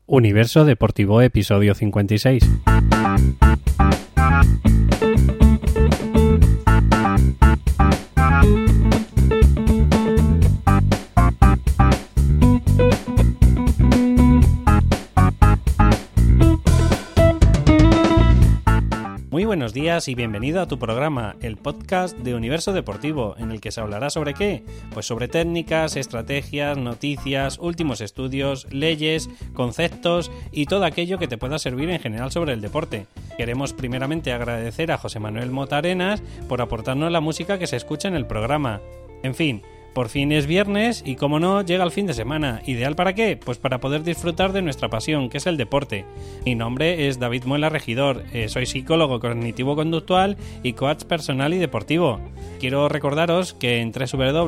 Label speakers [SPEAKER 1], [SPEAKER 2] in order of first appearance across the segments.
[SPEAKER 1] Universo Deportivo, episodio 56. Muy buenos días y bienvenido a tu programa, el podcast de Universo Deportivo, en el que se hablará ¿sobre qué? Pues sobre técnicas, estrategias, noticias, últimos estudios, leyes, conceptos y todo aquello que te pueda servir en general sobre el deporte. Queremos primeramente agradecer a José Manuel Mota Arenas por aportarnos la música que se escucha en el programa. En fin, por fin es viernes y, como no, llega el fin de semana. ¿Ideal para qué? Pues para poder disfrutar de nuestra pasión, que es el deporte. Mi nombre es David Muela Regidor, soy psicólogo cognitivo-conductual y coach personal y deportivo. Quiero recordaros que en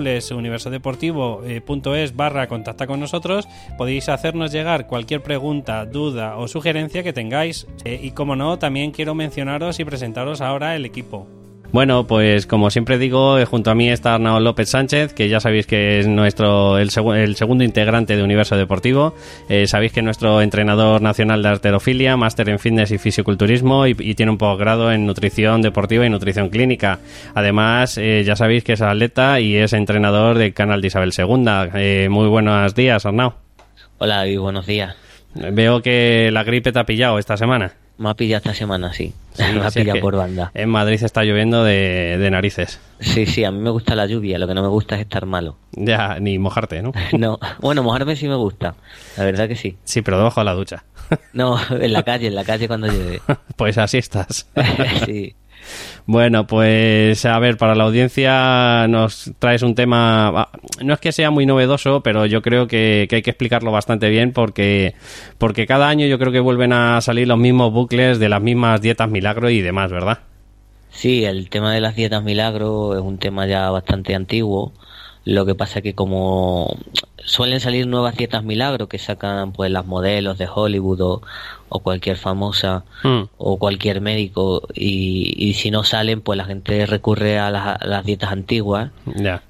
[SPEAKER 1] www.universodeportivo.es/contacta con nosotros podéis hacernos llegar cualquier pregunta, duda o sugerencia que tengáis. Y, como no, también quiero mencionaros y presentaros ahora el equipo. Bueno, pues como siempre digo, junto a mí está Arnau López Sánchez, que ya sabéis que es el segundo integrante de Universo Deportivo. Sabéis que es nuestro entrenador nacional de halterofilia, máster en fitness y fisiculturismo y tiene un posgrado en nutrición deportiva y nutrición clínica. Además, ya sabéis que es atleta y es entrenador del canal de Isabel II. Muy buenos días, Arnau.
[SPEAKER 2] Hola, David, buenos días.
[SPEAKER 1] Veo que la gripe te ha pillado esta semana.
[SPEAKER 2] Me ha pillado esta semana, sí. Me ha pillado por banda.
[SPEAKER 1] En Madrid está lloviendo de narices.
[SPEAKER 2] Sí, a mí me gusta la lluvia, lo que no me gusta es estar malo.
[SPEAKER 1] Ya, ni mojarte, ¿no?
[SPEAKER 2] No, bueno, mojarme sí me gusta, la verdad que sí.
[SPEAKER 1] Sí, pero debajo de la ducha.
[SPEAKER 2] No, en la calle cuando llueve.
[SPEAKER 1] Pues así estás.
[SPEAKER 2] Sí.
[SPEAKER 1] Bueno, pues a ver, para la audiencia nos traes un tema, no es que sea muy novedoso, pero yo creo que hay que explicarlo bastante bien porque cada año yo creo que vuelven a salir los mismos bucles de las mismas dietas milagro y demás, ¿verdad?
[SPEAKER 2] Sí, el tema de las dietas milagro es un tema ya bastante antiguo. Lo que pasa es que como suelen salir nuevas dietas milagro que sacan pues las modelos de Hollywood o cualquier famosa o cualquier médico y si no salen pues la gente recurre a las dietas antiguas.
[SPEAKER 1] Ya.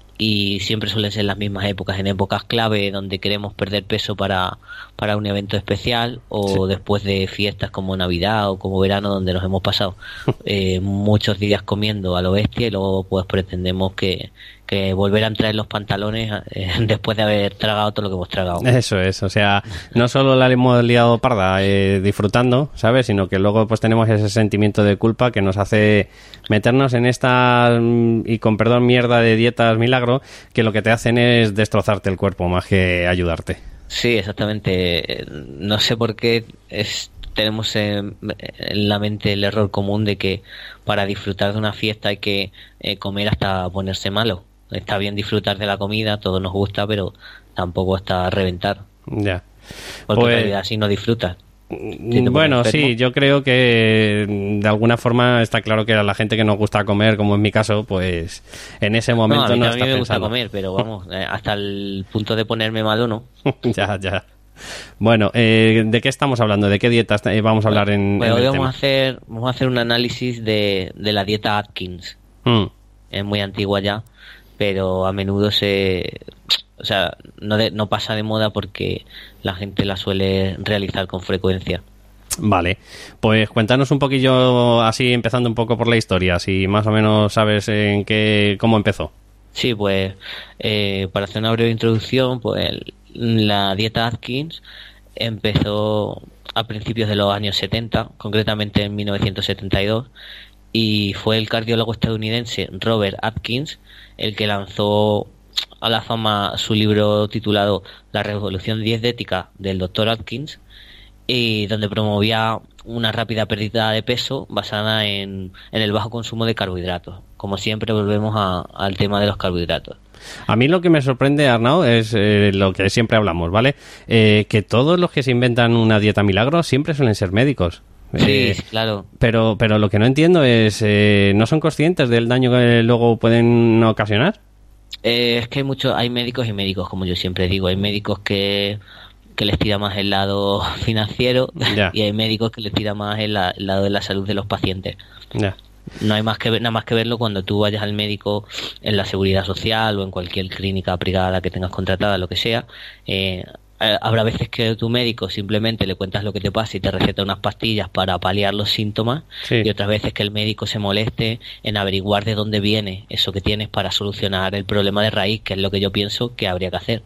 [SPEAKER 2] Y siempre suelen ser las mismas épocas, en épocas clave donde queremos perder peso para un evento especial o sí, después de fiestas como Navidad o como verano donde nos hemos pasado muchos días comiendo a lo bestia y luego pues pretendemos que volver a entrar en los pantalones después de haber tragado todo lo que hemos tragado.
[SPEAKER 1] Eso es, o sea, no solo la hemos liado parda disfrutando, ¿sabes? Sino que luego pues tenemos ese sentimiento de culpa que nos hace meternos en esta, y con perdón, mierda de dietas milagro, que lo que te hacen es destrozarte el cuerpo más que ayudarte.
[SPEAKER 2] Sí, exactamente. No sé por qué tenemos en la mente el error común de que para disfrutar de una fiesta hay que comer hasta ponerse malo. Está bien disfrutar de la comida, todo nos gusta, pero tampoco hasta reventar.
[SPEAKER 1] Ya.
[SPEAKER 2] Porque en realidad así no disfrutas.
[SPEAKER 1] Bueno, sí, yo creo que de alguna forma está claro que a la gente que nos gusta comer, como en mi caso, pues en ese momento no está pensando.
[SPEAKER 2] A mí me gusta comer, pero vamos, hasta el punto de ponerme malo no.
[SPEAKER 1] Ya. Bueno, ¿de qué estamos hablando? ¿De qué dietas vamos a hablar en
[SPEAKER 2] hoy
[SPEAKER 1] el tema?
[SPEAKER 2] Vamos a hacer un análisis de la dieta Atkins. Es muy antigua ya, pero a menudo no pasa de moda porque la gente la suele realizar con frecuencia.
[SPEAKER 1] Vale, pues cuéntanos un poquillo, así empezando un poco por la historia, si más o menos sabes cómo empezó.
[SPEAKER 2] Sí, pues para hacer una breve introducción, pues la dieta Atkins empezó a principios de los años 70, concretamente en 1972, y fue el cardiólogo estadounidense Robert Atkins el que lanzó a la fama su libro titulado La revolución dietética del Dr. Atkins, y donde promovía una rápida pérdida de peso basada en el bajo consumo de carbohidratos. Como siempre volvemos al tema de los carbohidratos.
[SPEAKER 1] A mí lo que me sorprende, Arnau, es lo que siempre hablamos, ¿vale? Que todos los que se inventan una dieta milagro siempre suelen ser médicos.
[SPEAKER 2] Sí, claro.
[SPEAKER 1] Pero lo que no entiendo es, ¿no son conscientes del daño que luego pueden ocasionar?
[SPEAKER 2] Es que hay médicos y médicos, como yo siempre digo. Hay médicos que les tira más el lado financiero y hay médicos que les tira más el lado de la salud de los pacientes.
[SPEAKER 1] Ya.
[SPEAKER 2] No hay nada más que verlo cuando tú vayas al médico en la Seguridad Social o en cualquier clínica privada que tengas contratada, lo que sea. Habrá veces que tu médico simplemente le cuentas lo que te pasa y te receta unas pastillas para paliar los síntomas,
[SPEAKER 1] Sí.
[SPEAKER 2] y otras veces que el médico se moleste en averiguar de dónde viene eso que tienes para solucionar el problema de raíz, que es lo que yo pienso que habría que hacer.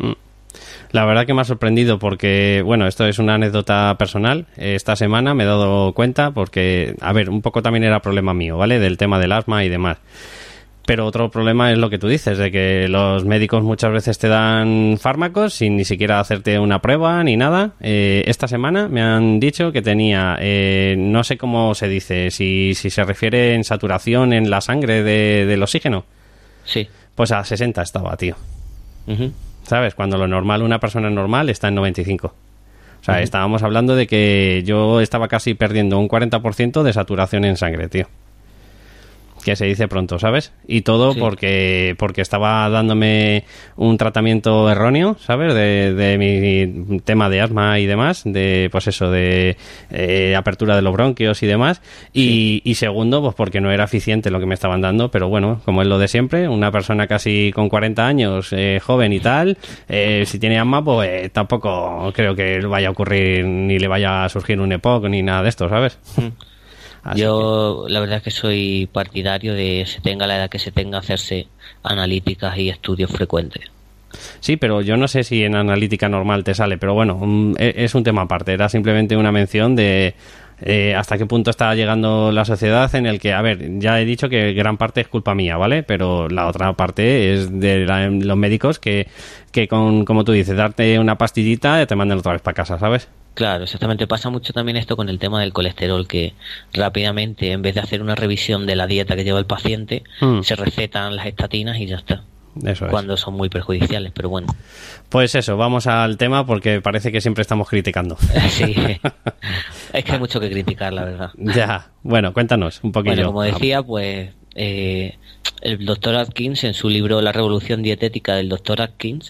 [SPEAKER 1] La verdad que me ha sorprendido porque, bueno, esto es una anécdota personal. Esta semana me he dado cuenta porque, a ver, un poco también era problema mío, ¿vale? Del tema del asma y demás. Pero otro problema es lo que tú dices, de que los médicos muchas veces te dan fármacos sin ni siquiera hacerte una prueba ni nada. Esta semana me han dicho que tenía, no sé cómo se dice, si se refiere en saturación en la sangre del oxígeno.
[SPEAKER 2] Sí.
[SPEAKER 1] Pues a 60 estaba, tío.
[SPEAKER 2] Ujú.
[SPEAKER 1] ¿Sabes? Cuando lo normal, una persona normal está en 95. O sea, estábamos hablando de que yo estaba casi perdiendo un 40% de saturación en sangre, tío. Que se dice pronto, ¿sabes? Y todo
[SPEAKER 2] Sí.
[SPEAKER 1] porque estaba dándome un tratamiento erróneo, ¿sabes? De mi tema de asma y demás, de pues eso, de apertura de los bronquios y demás. Y segundo, pues porque no era eficiente lo que me estaban dando, pero bueno, como es lo de siempre, una persona casi con 40 años, joven y tal, si tiene asma, pues tampoco creo que vaya a ocurrir ni le vaya a surgir un EPOC ni nada de esto, ¿sabes? Así
[SPEAKER 2] Yo la verdad es que soy partidario de, se tenga la edad que se tenga, hacerse analíticas y estudios frecuentes.
[SPEAKER 1] Sí, pero yo no sé si en analítica normal te sale, pero bueno, es un tema aparte. Era simplemente una mención de hasta qué punto está llegando la sociedad en el que, a ver, ya he dicho que gran parte es culpa mía, ¿vale? Pero la otra parte es de los médicos que con, como tú dices, darte una pastillita te mandan otra vez para casa, ¿sabes?
[SPEAKER 2] Claro, exactamente. Pasa mucho también esto con el tema del colesterol, que rápidamente, en vez de hacer una revisión de la dieta que lleva el paciente, se recetan las estatinas y ya está.
[SPEAKER 1] Eso es.
[SPEAKER 2] Cuando son muy perjudiciales, pero bueno.
[SPEAKER 1] Pues eso, vamos al tema porque parece que siempre estamos criticando.
[SPEAKER 2] Sí, es que hay mucho que criticar, la verdad.
[SPEAKER 1] Ya, bueno, cuéntanos un poquillo.
[SPEAKER 2] Bueno, como decía, pues el doctor Atkins, en su libro La revolución dietética del doctor Atkins,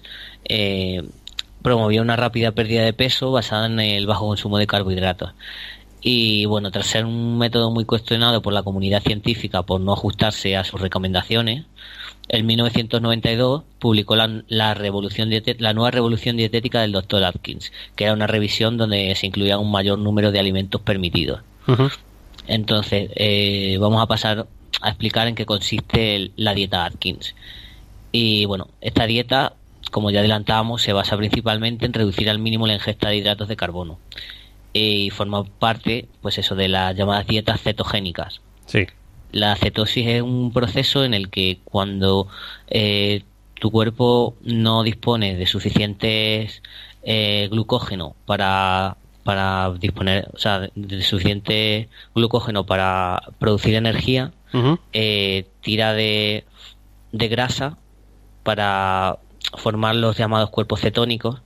[SPEAKER 2] promovió una rápida pérdida de peso basada en el bajo consumo de carbohidratos. Y bueno, tras ser un método muy cuestionado por la comunidad científica por no ajustarse a sus recomendaciones, en 1992 publicó la nueva revolución dietética del Dr. Atkins, que era una revisión donde se incluía un mayor número de alimentos permitidos.
[SPEAKER 1] Uh-huh.
[SPEAKER 2] Entonces, vamos a pasar a explicar en qué consiste la dieta Atkins. Y bueno, esta dieta, como ya adelantábamos, se basa principalmente en reducir al mínimo la ingesta de hidratos de carbono. Y forma parte, pues eso, de las llamadas dietas cetogénicas.
[SPEAKER 1] Sí.
[SPEAKER 2] La cetosis es un proceso en el que cuando tu cuerpo no dispone de suficientes glucógeno para disponer, o sea, de suficiente glucógeno para producir energía,
[SPEAKER 1] Uh-huh.
[SPEAKER 2] tira de grasa para formar los llamados cuerpos cetónicos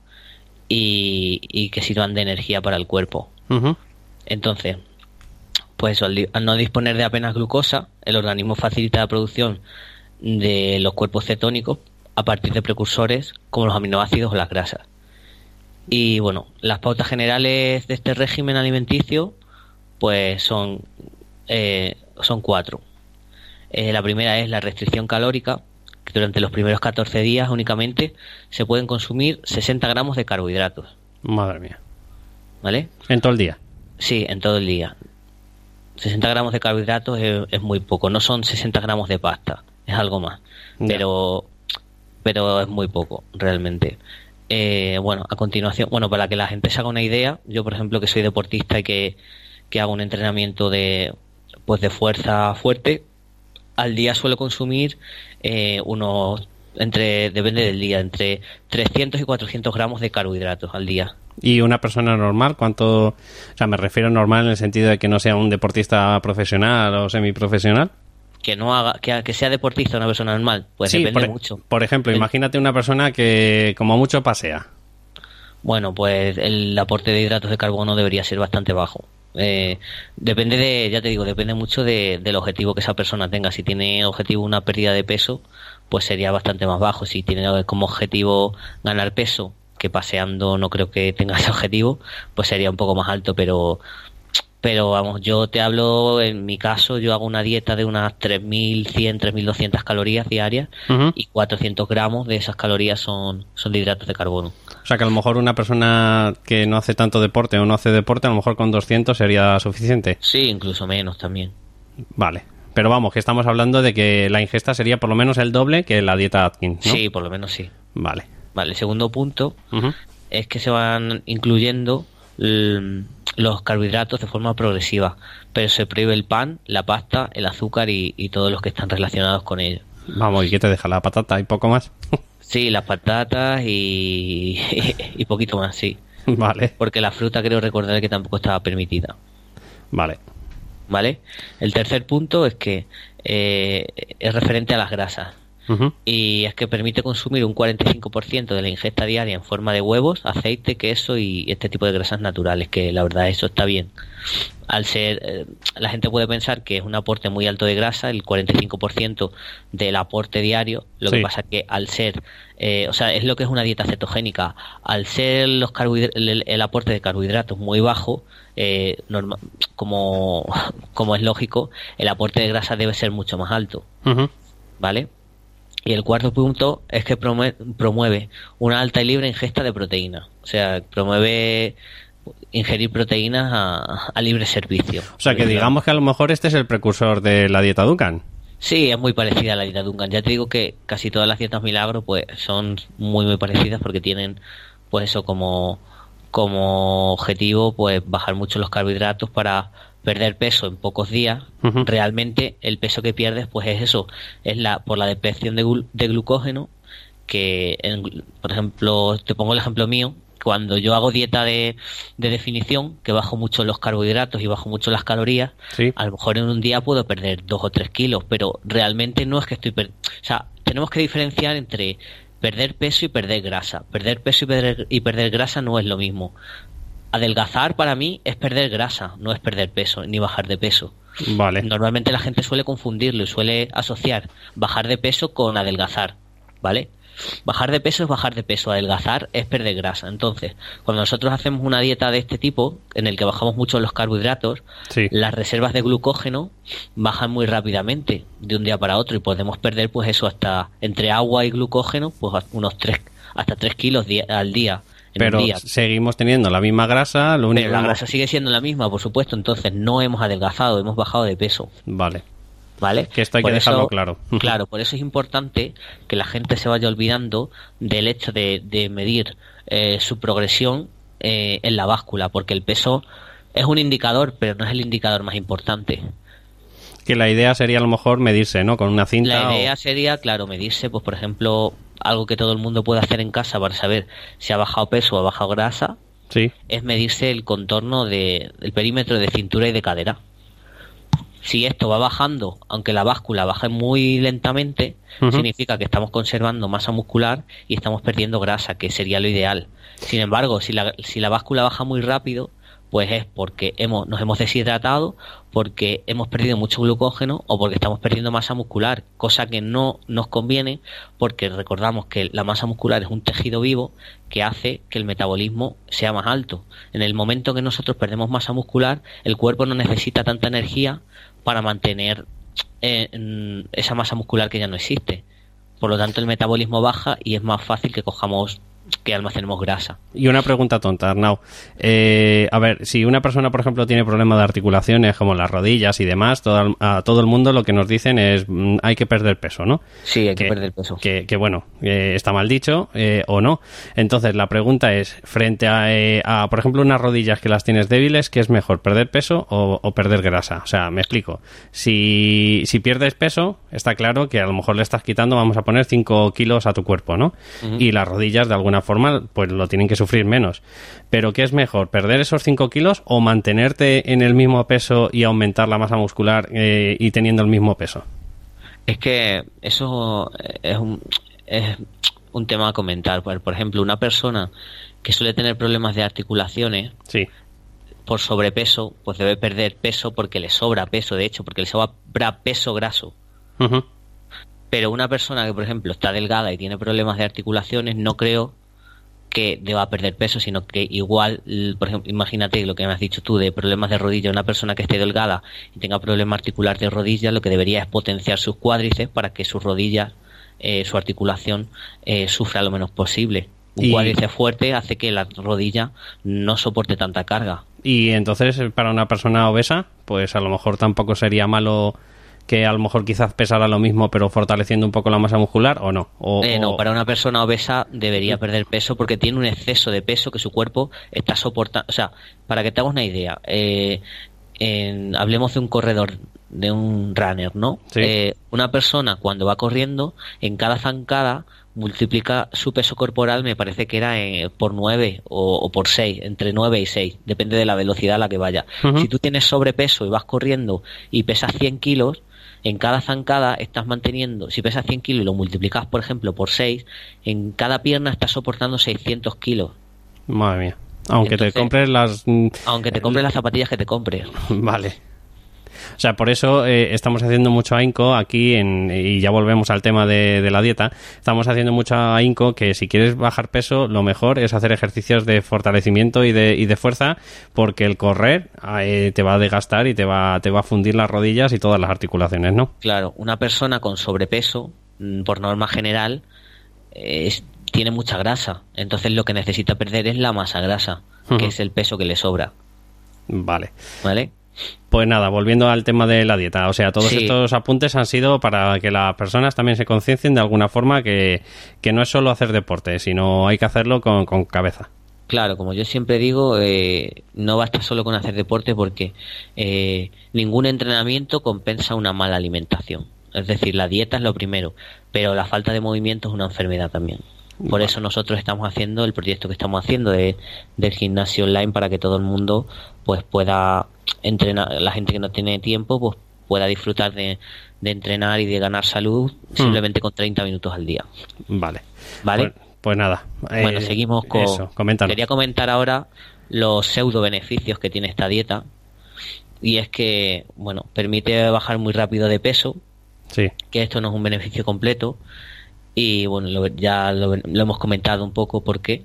[SPEAKER 2] y que sirvan de energía para el cuerpo.
[SPEAKER 1] Uh-huh.
[SPEAKER 2] Entonces, pues eso, al no disponer de apenas glucosa, el organismo facilita la producción de los cuerpos cetónicos a partir de precursores como los aminoácidos o las grasas. Y bueno, las pautas generales de este régimen alimenticio pues son 4. La primera es la restricción calórica, que durante los primeros 14 días únicamente se pueden consumir 60 gramos de carbohidratos.
[SPEAKER 1] Madre mía.
[SPEAKER 2] ¿Vale?
[SPEAKER 1] En todo el día.
[SPEAKER 2] Sí, en todo el día. 60 gramos de carbohidratos es muy poco. No son 60 gramos de pasta, es algo más.
[SPEAKER 1] Ya.
[SPEAKER 2] Pero es muy poco, realmente. Bueno, a continuación, bueno, para que la gente se haga una idea, yo por ejemplo que soy deportista y que hago un entrenamiento de fuerza fuerte, al día suelo consumir depende del día, entre 300 y 400 gramos de carbohidratos al día.
[SPEAKER 1] ¿Y una persona normal cuánto? O sea, me refiero normal en el sentido de que no sea un deportista profesional o semiprofesional.
[SPEAKER 2] Que no haga, que sea deportista una persona normal, pues
[SPEAKER 1] sí,
[SPEAKER 2] depende mucho.
[SPEAKER 1] Por ejemplo, imagínate una persona que como mucho pasea.
[SPEAKER 2] Bueno, pues el aporte de hidratos de carbono debería ser bastante bajo. Depende ya te digo, depende mucho del objetivo que esa persona tenga. Si tiene objetivo una pérdida de peso, pues sería bastante más bajo. Si tiene como objetivo ganar peso, que paseando no creo que tenga ese objetivo, pues sería un poco más alto, pero Pero vamos, yo te hablo, en mi caso, yo hago una dieta de unas 3.100, 3.200 calorías diarias y 400 gramos de esas calorías son de hidratos de carbono.
[SPEAKER 1] O sea que a lo mejor una persona que no hace tanto deporte o no hace deporte, a lo mejor con 200 sería suficiente.
[SPEAKER 2] Sí, incluso menos también.
[SPEAKER 1] Vale. Pero vamos, que estamos hablando de que la ingesta sería por lo menos el doble que la dieta Atkins, ¿no?
[SPEAKER 2] Sí, por lo menos sí.
[SPEAKER 1] Vale.
[SPEAKER 2] Vale, el segundo punto es que se van incluyendo los carbohidratos de forma progresiva, pero se prohíbe el pan, la pasta, el azúcar y todos los que están relacionados con ello.
[SPEAKER 1] Vamos, ¿y qué te deja? ¿La patata y poco más?
[SPEAKER 2] Sí, las patatas y poquito más, sí.
[SPEAKER 1] Vale.
[SPEAKER 2] Porque la fruta creo recordar que tampoco estaba permitida.
[SPEAKER 1] Vale.
[SPEAKER 2] ¿Vale? El tercer punto es que es referente a las grasas. Y es que permite consumir un 45% de la ingesta diaria en forma de huevos, aceite, queso y este tipo de grasas naturales, que la verdad eso está bien. Al ser, la gente puede pensar que es un aporte muy alto de grasa, el 45% del aporte diario. Lo que pasa es que al ser, o sea, es lo que es una dieta cetogénica. Al ser el aporte de carbohidratos muy bajo, como es lógico, el aporte de grasa debe ser mucho más alto. ¿Vale? Y el cuarto punto es que promueve una alta y libre ingesta de proteínas. O sea, promueve ingerir proteínas a libre servicio.
[SPEAKER 1] O sea, que digamos que a lo mejor este es el precursor de la dieta Duncan.
[SPEAKER 2] Sí, es muy parecida a la dieta Duncan. Ya te digo que casi todas las dietas milagro pues son muy muy parecidas porque tienen pues eso como objetivo pues bajar mucho los carbohidratos para perder peso en pocos días. Realmente el peso que pierdes pues es eso, es por la depresión de glucógeno, que por ejemplo, te pongo el ejemplo mío, cuando yo hago dieta de definición, que bajo mucho los carbohidratos y bajo mucho las calorías, a lo mejor en un día puedo perder 2 o 3 kilos, pero realmente no es que o sea, tenemos que diferenciar entre perder peso y perder grasa. Perder peso y perder grasa no es lo mismo. Adelgazar para mí es perder grasa, no es perder peso, ni bajar de peso.
[SPEAKER 1] Vale.
[SPEAKER 2] Normalmente la gente suele confundirlo y suele asociar bajar de peso con adelgazar, ¿vale? Bajar de peso es bajar de peso, adelgazar es perder grasa. Entonces, cuando nosotros hacemos una dieta de este tipo, en el que bajamos mucho los carbohidratos, las reservas de glucógeno bajan muy rápidamente de un día para otro y podemos perder pues eso hasta entre agua y glucógeno pues unos 3 kilos al día.
[SPEAKER 1] Pero seguimos teniendo la misma grasa, lo único.
[SPEAKER 2] Pero la grasa sigue siendo la misma, por supuesto, entonces no hemos adelgazado, hemos bajado de peso.
[SPEAKER 1] Vale.
[SPEAKER 2] ¿Vale?
[SPEAKER 1] Que esto hay que dejarlo claro.
[SPEAKER 2] Claro, por eso es importante que la gente se vaya olvidando del hecho de medir su progresión en la báscula, porque el peso es un indicador, pero no es el indicador más importante.
[SPEAKER 1] Que la idea sería a lo mejor medirse, ¿no? Con una cinta.
[SPEAKER 2] La idea sería, claro, medirse, pues por ejemplo, algo que todo el mundo puede hacer en casa para saber si ha bajado peso o ha bajado grasa, es medirse el contorno del perímetro de cintura y de cadera. Si esto va bajando, aunque la báscula baje muy lentamente, significa que estamos conservando masa muscular y estamos perdiendo grasa, que sería lo ideal. Sin embargo, si la báscula baja muy rápido, pues es porque nos hemos deshidratado, porque hemos perdido mucho glucógeno o porque estamos perdiendo masa muscular, cosa que no nos conviene porque recordamos que la masa muscular es un tejido vivo que hace que el metabolismo sea más alto. En el momento que nosotros perdemos masa muscular, el cuerpo no necesita tanta energía para mantener esa masa muscular que ya no existe. Por lo tanto, el metabolismo baja y es más fácil que almacenemos grasa.
[SPEAKER 1] Y una pregunta tonta, Arnau. A ver, si una persona, por ejemplo, tiene problemas de articulaciones como las rodillas y demás, a todo el mundo lo que nos dicen es hay que perder peso, ¿no?
[SPEAKER 2] Sí, hay que perder peso.
[SPEAKER 1] Que bueno, está mal dicho o no. Entonces, la pregunta es, frente a, por ejemplo, unas rodillas que las tienes débiles, ¿qué es mejor, perder peso o perder grasa? O sea, me explico. Si pierdes peso, está claro que a lo mejor le estás quitando, vamos a poner 5 kilos a tu cuerpo, ¿no? Y las rodillas, de alguna forma, pues lo tienen que sufrir menos. Pero ¿qué es mejor? ¿Perder esos 5 kilos o mantenerte en el mismo peso y aumentar la masa muscular y teniendo el mismo peso?
[SPEAKER 2] Es que eso es un tema a comentar. Por ejemplo, una persona que suele tener problemas de articulaciones por sobrepeso, pues debe perder peso porque le sobra peso, de hecho, porque le sobra peso graso. Pero una persona que, por ejemplo, está delgada y tiene problemas de articulaciones, no creo que deba perder peso, sino que igual, por ejemplo, imagínate lo que me has dicho tú de problemas de rodilla, una persona que esté delgada y tenga problema articular de rodilla, lo que debería es potenciar sus cuádriceps para que sus rodillas, su articulación, sufra lo menos posible. Un cuádriceps fuerte hace que la rodilla no soporte tanta carga.
[SPEAKER 1] Y entonces, para una persona obesa, pues a lo mejor tampoco sería malo que a lo mejor quizás pesara lo mismo pero fortaleciendo un poco la masa muscular, ¿o no?
[SPEAKER 2] No, para una persona obesa debería perder peso porque tiene un exceso de peso que su cuerpo está soportando. O sea, para que te hagas una idea, hablemos de un corredor, de un runner, ¿no?
[SPEAKER 1] Sí.
[SPEAKER 2] Una persona cuando va corriendo, en cada zancada multiplica su peso corporal, me parece que era por 9 o por 6, entre 9 y 6, depende de la velocidad a la que vaya.
[SPEAKER 1] Uh-huh.
[SPEAKER 2] Si tú tienes sobrepeso y vas corriendo y pesas 100 kilos, en cada zancada estás manteniendo, si pesas 100 kilos y lo multiplicas, por ejemplo, por 6, en cada pierna estás soportando 600 kilos.
[SPEAKER 1] Madre mía. Aunque entonces, te compres las...
[SPEAKER 2] Aunque te compres las zapatillas que te compres.
[SPEAKER 1] Vale. O sea, por eso estamos haciendo mucho ahínco aquí, y ya volvemos al tema de la dieta, estamos haciendo mucho ahínco que si quieres bajar peso, lo mejor es hacer ejercicios de fortalecimiento y de fuerza, porque el correr te va a desgastar y te va a fundir las rodillas y todas las articulaciones, ¿no?
[SPEAKER 2] Claro, una persona con sobrepeso, por norma general, tiene mucha grasa, entonces lo que necesita perder es la masa grasa, uh-huh, que es el peso que le sobra.
[SPEAKER 1] ¿Vale?
[SPEAKER 2] Pues
[SPEAKER 1] nada, volviendo al tema de la dieta, o sea, todos estos apuntes han sido para que las personas también se conciencien de alguna forma que no es solo hacer deporte, sino hay que hacerlo con cabeza.
[SPEAKER 2] Claro, como yo siempre digo, no basta solo con hacer deporte porque ningún entrenamiento compensa una mala alimentación. Es decir, la dieta es lo primero, pero la falta de movimiento es una enfermedad también. Por eso nosotros estamos haciendo el proyecto que estamos haciendo del gimnasio online para que todo el mundo pues pueda entrenar, la gente que no tiene tiempo pues pueda disfrutar de entrenar y de ganar salud simplemente con 30 minutos al día.
[SPEAKER 1] Vale. Pues nada.
[SPEAKER 2] Bueno, seguimos con...
[SPEAKER 1] Eso, coméntanos.
[SPEAKER 2] Quería comentar ahora los pseudo beneficios que tiene esta dieta, y es que, bueno, permite bajar muy rápido de peso,
[SPEAKER 1] sí,
[SPEAKER 2] que esto no es un beneficio completo, y bueno, ya lo hemos comentado un poco por qué,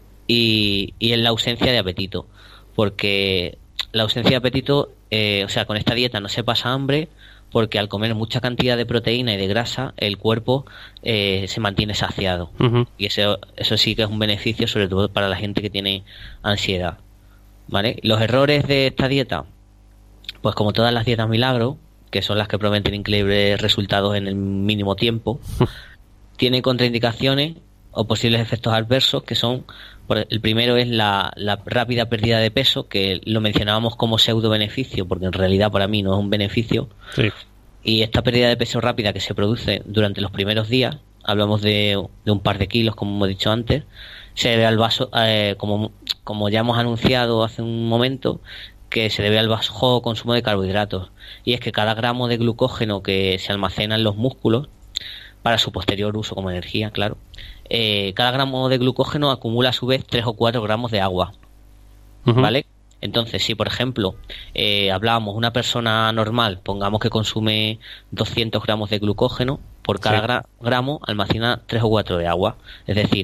[SPEAKER 2] y es la ausencia de apetito, porque la ausencia de apetito, o sea, con esta dieta no se pasa hambre, porque al comer mucha cantidad de proteína y de grasa, el cuerpo se mantiene saciado. Uh-huh. Y eso sí que es un beneficio, sobre todo para la gente que tiene ansiedad. ¿Vale? Los errores de esta dieta, pues como todas las dietas milagro, que son las que prometen increíbles resultados en el mínimo tiempo, tiene contraindicaciones o posibles efectos adversos, que son, el primero es la rápida pérdida de peso, que lo mencionábamos como pseudo beneficio, porque en realidad para mí no es un beneficio.
[SPEAKER 1] Sí. Y
[SPEAKER 2] esta pérdida de peso rápida que se produce durante los primeros días, hablamos de un par de kilos, como hemos dicho antes, se debe al como ya hemos anunciado hace un momento, que se debe al bajo consumo de carbohidratos. Y es que cada gramo de glucógeno que se almacena en los músculos, para su posterior uso como energía, claro, cada gramo de glucógeno acumula a su vez 3 o 4 gramos de agua. Uh-huh. ¿Vale? Entonces, si por ejemplo hablábamos una persona normal, pongamos que consume 200 gramos de glucógeno, por cada gramo almacena 3 o 4 de agua. Es decir,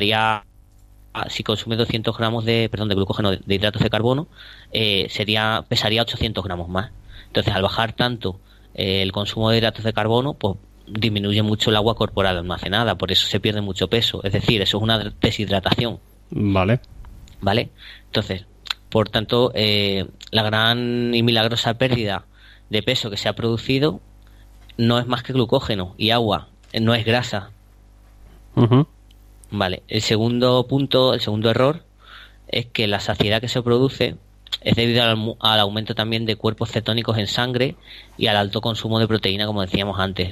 [SPEAKER 2] si consume 200 gramos de glucógeno, de hidratos de carbono, pesaría 800 gramos más. Entonces, al bajar tanto el consumo de hidratos de carbono, pues disminuye mucho el agua corporal almacenada, por eso se pierde mucho peso. Es decir, eso es una deshidratación.
[SPEAKER 1] Vale.
[SPEAKER 2] Entonces, por tanto, la gran y milagrosa pérdida de peso que se ha producido no es más que glucógeno y agua, no es grasa.
[SPEAKER 1] Uh-huh.
[SPEAKER 2] Vale. El segundo error, es que la saciedad que se produce es debido al aumento también de cuerpos cetónicos en sangre y al alto consumo de proteína, como decíamos antes.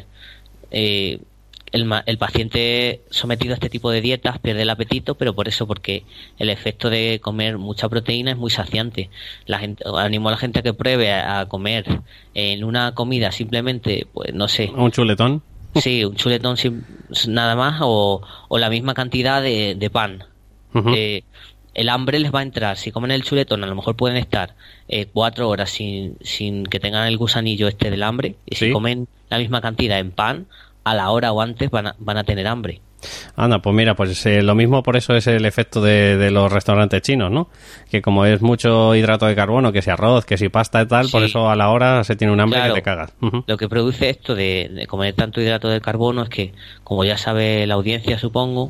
[SPEAKER 2] El paciente sometido a este tipo de dietas pierde el apetito, pero porque el efecto de comer mucha proteína es muy saciante. Animo a la gente a que pruebe a comer en una comida simplemente, pues no sé,
[SPEAKER 1] un chuletón.
[SPEAKER 2] Sí, un chuletón nada más, o la misma cantidad de pan. Uh-huh. El hambre les va a entrar. Si comen el chuletón, a lo mejor pueden estar 4 horas sin que tengan el gusanillo del hambre. Y si comen la misma cantidad en pan, a la hora o antes van a tener hambre.
[SPEAKER 1] Anda, pues mira, pues lo mismo por eso es el efecto de los restaurantes chinos, ¿no? Que como es mucho hidrato de carbono, que si arroz, que si pasta y tal, por eso a la hora se tiene un hambre que te cagas.
[SPEAKER 2] Lo que produce esto de comer tanto hidrato de carbono es que, como ya sabe la audiencia, supongo,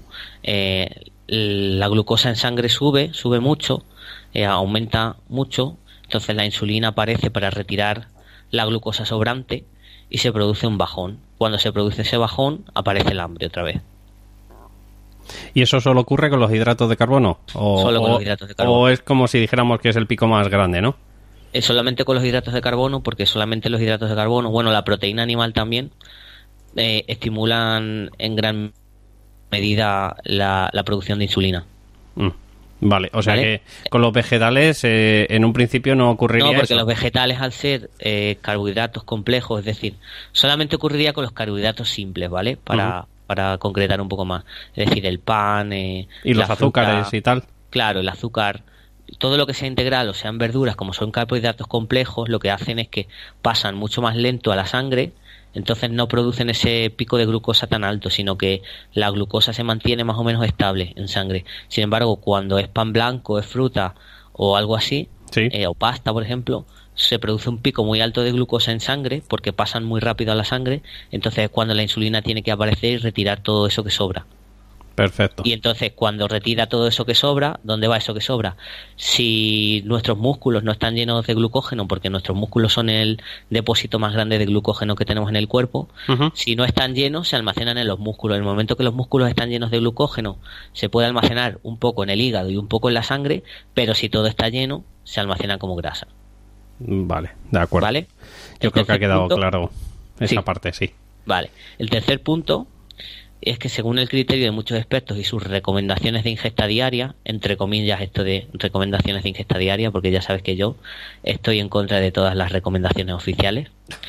[SPEAKER 2] la glucosa en sangre sube mucho, aumenta mucho, entonces la insulina aparece para retirar la glucosa sobrante y se produce un bajón. Cuando se produce ese bajón, aparece el hambre otra vez.
[SPEAKER 1] ¿Y eso solo ocurre con los hidratos de carbono?
[SPEAKER 2] Solo con los hidratos de carbono.
[SPEAKER 1] ¿O es como si dijéramos que es el pico más grande, no?
[SPEAKER 2] Es solamente con los hidratos de carbono, porque solamente los hidratos de carbono, bueno, la proteína animal también, estimulan en gran medida la producción de insulina.
[SPEAKER 1] Vale, o sea que con los vegetales en un principio no ocurriría eso.
[SPEAKER 2] No, porque los vegetales, al ser carbohidratos complejos, es decir, solamente ocurriría con los carbohidratos simples, ¿vale? Para concretar un poco más. Es decir, el pan... y
[SPEAKER 1] los azúcares y tal.
[SPEAKER 2] Claro, el azúcar. Todo lo que sea integral o sean verduras, como son carbohidratos complejos, lo que hacen es que pasan mucho más lento a la sangre, entonces no producen ese pico de glucosa tan alto, sino que la glucosa se mantiene más o menos estable en sangre. Sin embargo, cuando es pan blanco, es fruta o algo así, o pasta, por ejemplo, se produce un pico muy alto de glucosa en sangre porque pasan muy rápido a la sangre, entonces es cuando la insulina tiene que aparecer y retirar todo eso que sobra.
[SPEAKER 1] Perfecto.
[SPEAKER 2] Y entonces cuando retira todo eso que sobra, ¿dónde va eso que sobra? Si nuestros músculos no están llenos de glucógeno, porque nuestros músculos son el depósito más grande de glucógeno que tenemos en el cuerpo, si no están llenos, se almacenan en los músculos. En el momento que los músculos están llenos de glucógeno, se puede almacenar un poco en el hígado y un poco en la sangre, pero si todo está lleno, se almacena como grasa.
[SPEAKER 1] Vale, de acuerdo.
[SPEAKER 2] ¿Vale?
[SPEAKER 1] Yo creo que ha quedado claro esa parte, sí.
[SPEAKER 2] Vale. El tercer punto es que, según el criterio de muchos expertos y sus recomendaciones de ingesta diaria, entre comillas esto de recomendaciones de ingesta diaria, porque ya sabes que yo estoy en contra de todas las recomendaciones oficiales.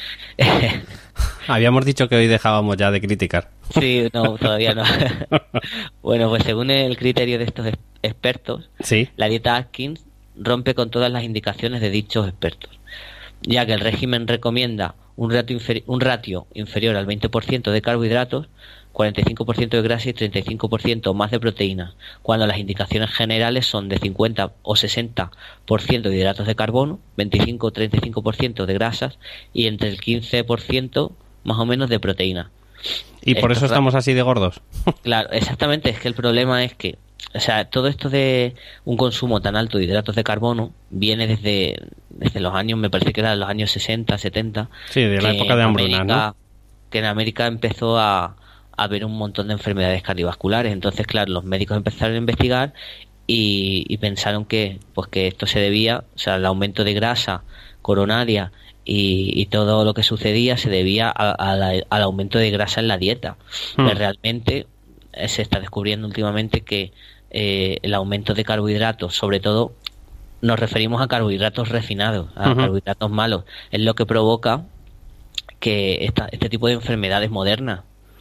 [SPEAKER 1] Habíamos dicho que hoy dejábamos ya de criticar.
[SPEAKER 2] Sí, no, todavía no. Bueno, pues según el criterio de estos expertos, la dieta Atkins rompe con todas las indicaciones de dichos expertos, ya que el régimen recomienda un ratio inferior al 20% de carbohidratos, 45% de grasa y 35% más de proteína, cuando las indicaciones generales son de 50 o 60% de hidratos de carbono, 25 o 35% de grasas y entre el 15% más o menos de proteína.
[SPEAKER 1] ¿Y por eso estamos así de gordos?
[SPEAKER 2] Claro, exactamente. Es que el problema es que, o sea, todo esto de un consumo tan alto de hidratos de carbono viene desde los años, me parece que eran los años 60, 70.
[SPEAKER 1] Sí, de la época de hambruna, ¿no?
[SPEAKER 2] Que en América empezó a haber un montón de enfermedades cardiovasculares. Entonces, claro, los médicos empezaron a investigar y pensaron que esto se debía, o sea, el aumento de grasa coronaria y todo lo que sucedía se debía al aumento de grasa en la dieta. Pero realmente se está descubriendo últimamente que el aumento de carbohidratos, sobre todo nos referimos a carbohidratos refinados, a carbohidratos malos, es lo que provoca que este tipo de enfermedades modernas.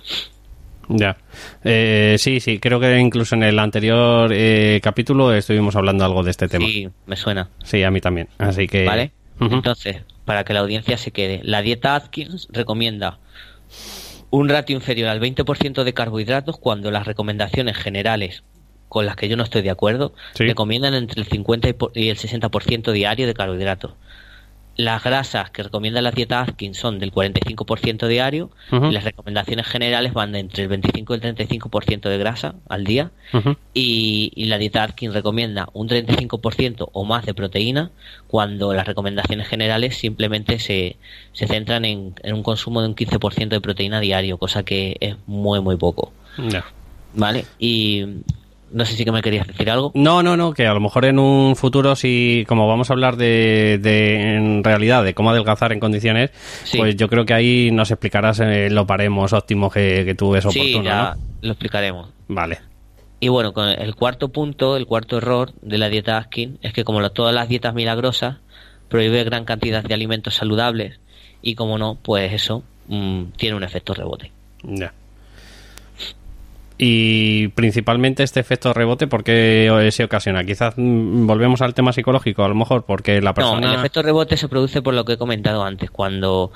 [SPEAKER 1] Ya. Sí, creo que incluso en el anterior capítulo estuvimos hablando algo de este tema.
[SPEAKER 2] Sí, me suena.
[SPEAKER 1] Sí, a mí también. Así que...
[SPEAKER 2] ¿Vale? Entonces, para que la audiencia se quede, la dieta Atkins recomienda un ratio inferior al 20% de carbohidratos cuando las recomendaciones generales, con las que yo no estoy de acuerdo, recomiendan entre el 50 y el 60% diario de carbohidratos. Las grasas que recomienda la dieta Atkins son del 45% diario y las recomendaciones generales van de entre el 25 y el 35% de grasa al día y la dieta Atkins recomienda un 35% o más de proteína cuando las recomendaciones generales simplemente se centran en un consumo de un 15% de proteína diario, cosa que es muy muy poco. ¿Vale? Y no sé si que me querías decir algo.
[SPEAKER 1] No, que a lo mejor en un futuro, si como vamos a hablar de en realidad de cómo adelgazar en condiciones, pues yo creo que ahí nos explicarás los baremos óptimos que tú ves oportuno.
[SPEAKER 2] Sí, ya
[SPEAKER 1] ¿no?
[SPEAKER 2] lo explicaremos.
[SPEAKER 1] Vale.
[SPEAKER 2] Y bueno, con el cuarto punto, el cuarto error de la dieta Atkins es que, como todas las dietas milagrosas, prohíbe gran cantidad de alimentos saludables y, como no, pues eso tiene un efecto rebote.
[SPEAKER 1] Ya. Y principalmente este efecto rebote, ¿por qué se ocasiona? Quizás volvemos al tema psicológico, a lo mejor porque la persona...
[SPEAKER 2] No, el efecto rebote se produce por lo que he comentado antes, cuando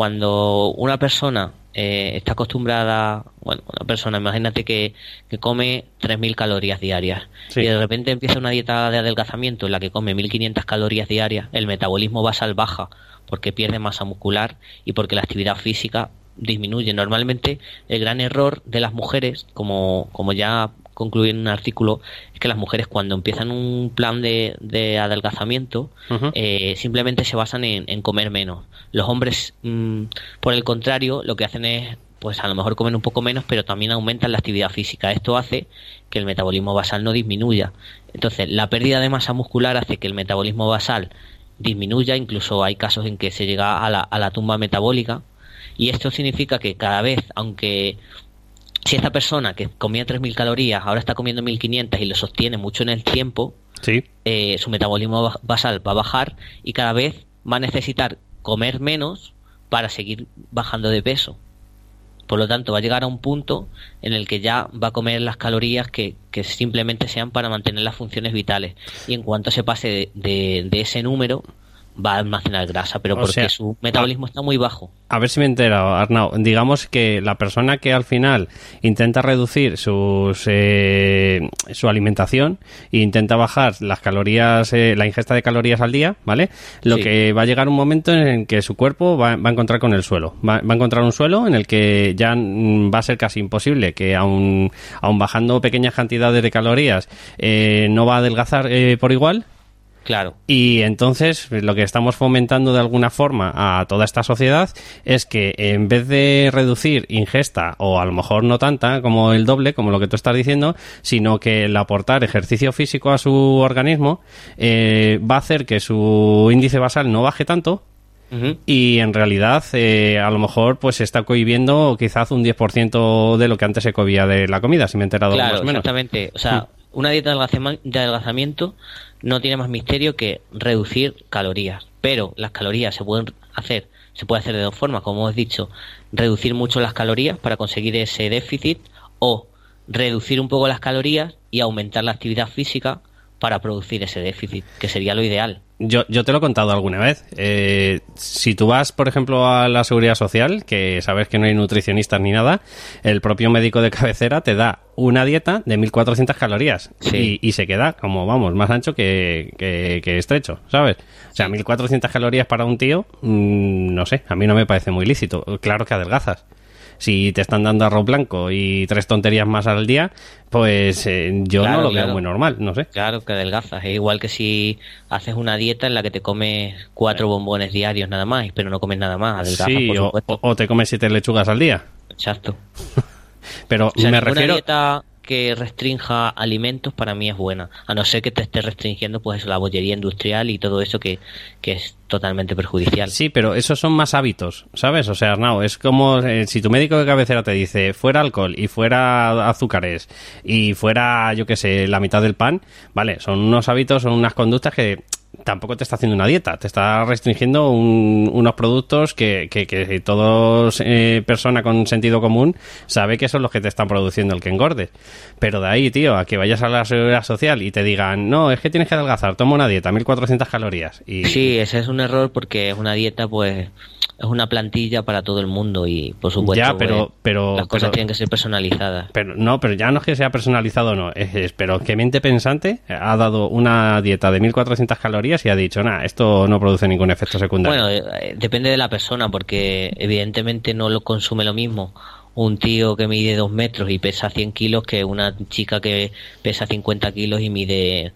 [SPEAKER 2] una persona está acostumbrada, bueno, una persona, imagínate que come 3.000 calorías diarias,
[SPEAKER 1] sí,
[SPEAKER 2] y de repente empieza una dieta de adelgazamiento en la que come 1.500 calorías diarias, el metabolismo basal baja porque pierde masa muscular y porque la actividad física disminuye. Normalmente el gran error de las mujeres, como ya concluí en un artículo, es que las mujeres cuando empiezan un plan de adelgazamiento
[SPEAKER 1] uh-huh,
[SPEAKER 2] simplemente se basan en comer menos. Los hombres, por el contrario, lo que hacen es, pues a lo mejor comen un poco menos, pero también aumentan la actividad física. Esto hace que el metabolismo basal no disminuya. Entonces, la pérdida de masa muscular hace que el metabolismo basal disminuya, incluso hay casos en que se llega a la tumba metabólica. Y esto significa que cada vez, aunque si esta persona que comía 3.000 calorías ahora está comiendo 1.500 y lo sostiene mucho en el tiempo,
[SPEAKER 1] sí,
[SPEAKER 2] su metabolismo basal va a bajar y cada vez va a necesitar comer menos para seguir bajando de peso. Por lo tanto, va a llegar a un punto en el que ya va a comer las calorías que simplemente sean para mantener las funciones vitales. Y en cuanto se pase de ese número, va a almacenar grasa, pero porque su metabolismo está muy bajo.
[SPEAKER 1] A ver si me he enterado, Arnau. Digamos que la persona que al final intenta reducir su alimentación e intenta bajar las calorías, la ingesta de calorías al día, ¿vale? Lo
[SPEAKER 2] Sí.
[SPEAKER 1] que va a llegar un momento en que su cuerpo va a encontrar con el suelo. Va a encontrar un suelo en el que ya va a ser casi imposible que aun bajando pequeñas cantidades de calorías no va a adelgazar por igual.
[SPEAKER 2] Claro.
[SPEAKER 1] Y entonces lo que estamos fomentando de alguna forma a toda esta sociedad es que en vez de reducir ingesta, o a lo mejor no tanta como el doble, como lo que tú estás diciendo, sino que el aportar ejercicio físico a su organismo va a hacer que su índice basal no baje tanto.
[SPEAKER 2] Uh-huh.
[SPEAKER 1] Y en realidad a lo mejor pues se está cohibiendo quizás un 10% de lo que antes se cohibía de la comida, si me he enterado
[SPEAKER 2] Claro,
[SPEAKER 1] más o menos.
[SPEAKER 2] exactamente. O sea, una dieta de adelgazamiento no tiene más misterio que reducir calorías, pero las calorías se puede hacer de dos formas, como hemos dicho, reducir mucho las calorías para conseguir ese déficit, o reducir un poco las calorías y aumentar la actividad física para producir ese déficit, que sería lo ideal.
[SPEAKER 1] Yo te lo he contado alguna vez. Si tú vas, por ejemplo, a la Seguridad Social, que sabes que no hay nutricionistas ni nada, el propio médico de cabecera te da una dieta de 1.400 calorías.
[SPEAKER 2] Sí.
[SPEAKER 1] Y se queda, como vamos, más ancho que estrecho, ¿sabes? O sea, 1.400 calorías para un tío, no sé, a mí no me parece muy lícito. Claro que adelgazas. Si te están dando arroz blanco y 3 tonterías más al día, pues yo
[SPEAKER 2] Claro,
[SPEAKER 1] no lo
[SPEAKER 2] claro.
[SPEAKER 1] veo muy normal, no sé.
[SPEAKER 2] Claro que adelgazas. Es igual que si haces una dieta en la que te comes 4 bombones diarios nada más, pero no comes nada más. Adelgazas,
[SPEAKER 1] Sí,
[SPEAKER 2] por supuesto.
[SPEAKER 1] o te comes 7 lechugas al día.
[SPEAKER 2] Exacto.
[SPEAKER 1] Pero
[SPEAKER 2] O sea,
[SPEAKER 1] me
[SPEAKER 2] ninguna
[SPEAKER 1] refiero...
[SPEAKER 2] dieta que restrinja alimentos para mí es buena, a no ser que te esté restringiendo pues la bollería industrial y todo eso que es totalmente perjudicial.
[SPEAKER 1] Sí, pero esos son más hábitos, ¿sabes? O sea, Arnau, es como si tu médico de cabecera te dice fuera alcohol y fuera azúcares y fuera, yo qué sé, la mitad del pan, vale, son unos hábitos, son unas conductas que tampoco te está haciendo una dieta, te está restringiendo unos productos que toda persona con sentido común sabe que son los que te están produciendo el que engordes. Pero de ahí, tío, a que vayas a la Seguridad Social y te digan, no, es que tienes que adelgazar, toma una dieta, 1.400 calorías. Y...
[SPEAKER 2] Sí, ese es un error porque es una dieta, pues, es una plantilla para todo el mundo y, por supuesto,
[SPEAKER 1] ya, pero
[SPEAKER 2] las cosas tienen que ser personalizadas.
[SPEAKER 1] Pero ya no es que sea personalizado, no. Pero que mente pensante ha dado una dieta de 1.400 calorías y ha dicho, nada, esto no produce ningún efecto secundario.
[SPEAKER 2] Bueno, depende de la persona porque evidentemente no lo consume lo mismo un tío que mide 2 metros y pesa 100 kilos que una chica que pesa 50 kilos y mide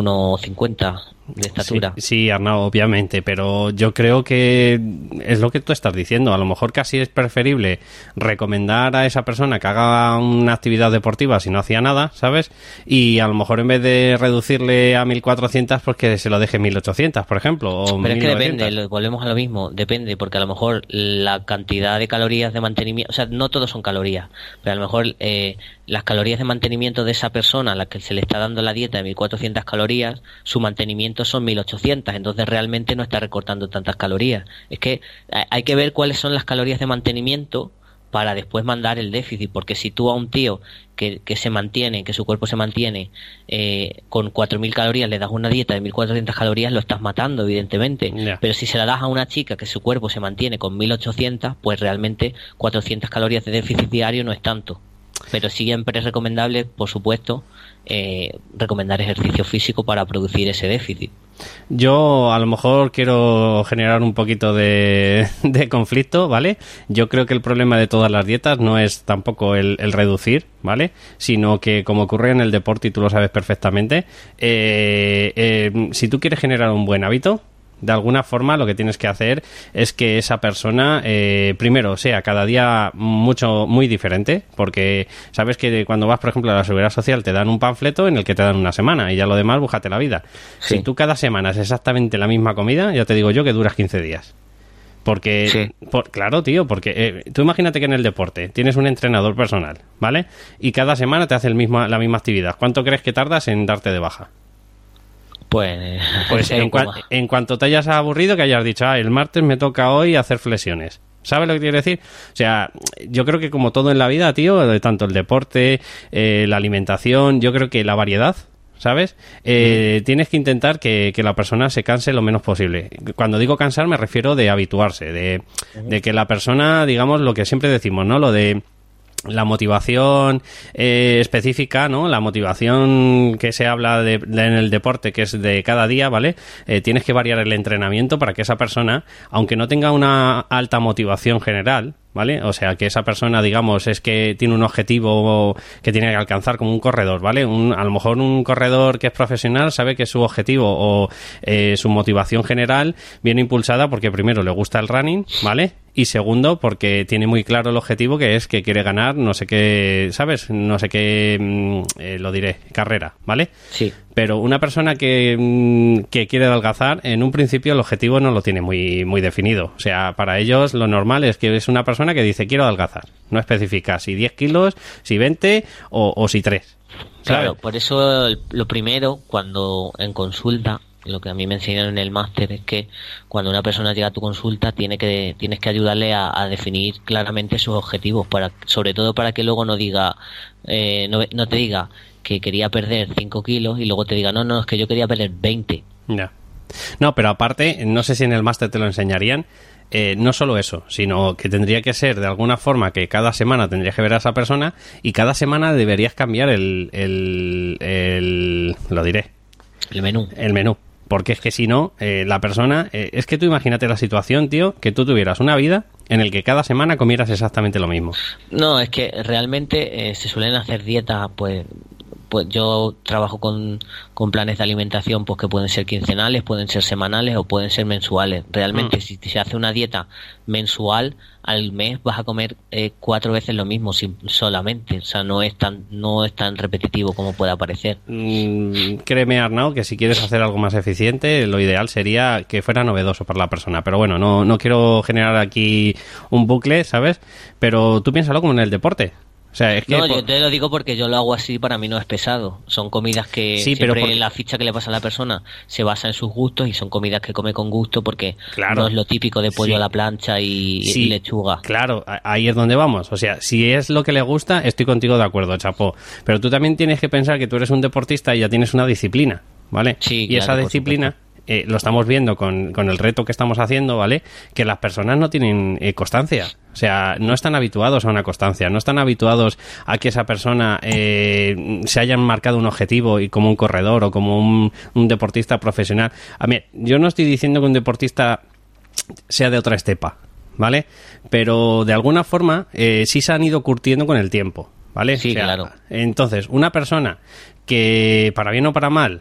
[SPEAKER 2] 1,50 de estatura.
[SPEAKER 1] Sí, Arnau, obviamente, pero yo creo que es lo que tú estás diciendo. A lo mejor casi es preferible recomendar a esa persona que haga una actividad deportiva si no hacía nada, ¿sabes? Y a lo mejor en vez de reducirle a 1.400, pues que se lo deje 1.800, por ejemplo. O
[SPEAKER 2] pero es que
[SPEAKER 1] 1.900.
[SPEAKER 2] depende, volvemos a lo mismo, depende, porque a lo mejor la cantidad de calorías de mantenimiento, o sea, no todos son calorías, pero a lo mejor las calorías de mantenimiento de esa persona a la que se le está dando la dieta de 1.400 calorías, su mantenimiento son 1.800, entonces realmente no está recortando tantas calorías. Es que hay que ver cuáles son las calorías de mantenimiento para después mandar el déficit, porque si tú a un tío que se mantiene, que su cuerpo se mantiene con 4.000 calorías, le das una dieta de 1.400 calorías, lo estás matando, evidentemente.
[SPEAKER 1] Yeah.
[SPEAKER 2] Pero si se la das a una chica que su cuerpo se mantiene con 1.800, pues realmente 400 calorías de déficit diario no es tanto. Pero siempre es recomendable, por supuesto, recomendar ejercicio físico para producir ese déficit.
[SPEAKER 1] Yo a lo mejor quiero generar un poquito de conflicto, ¿vale? Yo creo que el problema de todas las dietas no es tampoco el reducir, ¿vale? Sino que, como ocurre en el deporte, y tú lo sabes perfectamente, si tú quieres generar un buen hábito, de alguna forma lo que tienes que hacer es que esa persona primero sea cada día muy diferente, porque sabes que cuando vas, por ejemplo, a la Seguridad Social te dan un panfleto en el que te dan una semana y ya lo demás búscate la vida.
[SPEAKER 2] Sí.
[SPEAKER 1] Si tú cada semana es exactamente la misma comida, ya te digo yo que duras 15 días. Porque,
[SPEAKER 2] sí.
[SPEAKER 1] Claro, tío, porque tú imagínate que en el deporte tienes un entrenador personal, ¿vale? Y cada semana te hace la misma actividad. ¿Cuánto crees que tardas en darte de baja?
[SPEAKER 2] Pues
[SPEAKER 1] en cuanto te hayas aburrido, que hayas dicho, el martes me toca hoy hacer flexiones. ¿Sabes lo que quiero decir? O sea, yo creo que como todo en la vida, tío, tanto el deporte, la alimentación, yo creo que la variedad, ¿sabes? Tienes que intentar que la persona se canse lo menos posible. Cuando digo cansar me refiero de habituarse, de que la persona, digamos, lo que siempre decimos, ¿no? Lo de la motivación específica, ¿no? La motivación que se habla en el deporte, que es de cada día, ¿vale? Tienes que variar el entrenamiento para que esa persona, aunque no tenga una alta motivación general, ¿vale? O sea, que esa persona, digamos, es que tiene un objetivo que tiene que alcanzar como un corredor, ¿vale? A lo mejor un corredor que es profesional sabe que su objetivo o su motivación general viene impulsada porque primero le gusta el running, ¿vale? Y segundo, porque tiene muy claro el objetivo, que es que quiere ganar no sé qué, ¿sabes? No sé qué, lo diré, carrera, ¿vale?
[SPEAKER 2] Sí.
[SPEAKER 1] Pero una persona que quiere adelgazar, en un principio el objetivo no lo tiene muy definido. O sea, para ellos lo normal es que es una persona que dice quiero adelgazar. No especifica si 10 kilos, si 20 o si 3. ¿sabes?
[SPEAKER 2] Claro, por eso lo primero, cuando en consulta, lo que a mí me enseñaron en el máster es que cuando una persona llega a tu consulta tienes que ayudarle a definir claramente sus objetivos, sobre todo para que luego no diga no te diga que quería perder 5 kilos y luego te diga no, es que yo quería perder 20.
[SPEAKER 1] Ya. No, pero aparte, no sé si en el máster te lo enseñarían, no solo eso, sino que tendría que ser de alguna forma que cada semana tendrías que ver a esa persona y cada semana deberías cambiar lo diré,
[SPEAKER 2] el menú.
[SPEAKER 1] Porque es que si no, la persona... es que tú imagínate la situación, tío, que tú tuvieras una vida en el que cada semana comieras exactamente lo mismo.
[SPEAKER 2] No, es que realmente se suelen hacer dietas, pues yo trabajo con planes de alimentación pues que pueden ser quincenales, pueden ser semanales o pueden ser mensuales. Realmente si se hace una dieta mensual, al mes vas a comer 4 veces lo mismo solamente. O sea, no es tan repetitivo como pueda parecer.
[SPEAKER 1] Créeme, Arnau, que si quieres hacer algo más eficiente, lo ideal sería que fuera novedoso para la persona. Pero bueno, no quiero generar aquí un bucle, ¿sabes? Pero tú piénsalo como en el deporte. O sea, es que
[SPEAKER 2] yo te lo digo porque yo lo hago así, para mí no es pesado. Son comidas que
[SPEAKER 1] sí,
[SPEAKER 2] siempre la ficha que le pasa a la persona se basa en sus gustos y son comidas que come con gusto porque
[SPEAKER 1] claro,
[SPEAKER 2] no es lo típico de pollo
[SPEAKER 1] sí,
[SPEAKER 2] a la plancha y lechuga.
[SPEAKER 1] Claro, ahí es donde vamos. O sea, si es lo que le gusta, estoy contigo de acuerdo, chapó. Pero tú también tienes que pensar que tú eres un deportista y ya tienes una disciplina, ¿vale?
[SPEAKER 2] Sí,
[SPEAKER 1] y
[SPEAKER 2] claro,
[SPEAKER 1] esa disciplina... lo estamos viendo con el reto que estamos haciendo, ¿vale? Que las personas no tienen constancia. O sea, no están habituados a una constancia, no están habituados a que esa persona se hayan marcado un objetivo y como un corredor o como un deportista profesional. A mí, yo no estoy diciendo que un deportista sea de otra estepa, ¿vale? Pero de alguna forma sí se han ido curtiendo con el tiempo, ¿vale?
[SPEAKER 2] Sí,
[SPEAKER 1] o sea,
[SPEAKER 2] claro.
[SPEAKER 1] Entonces, una persona que, para bien o para mal,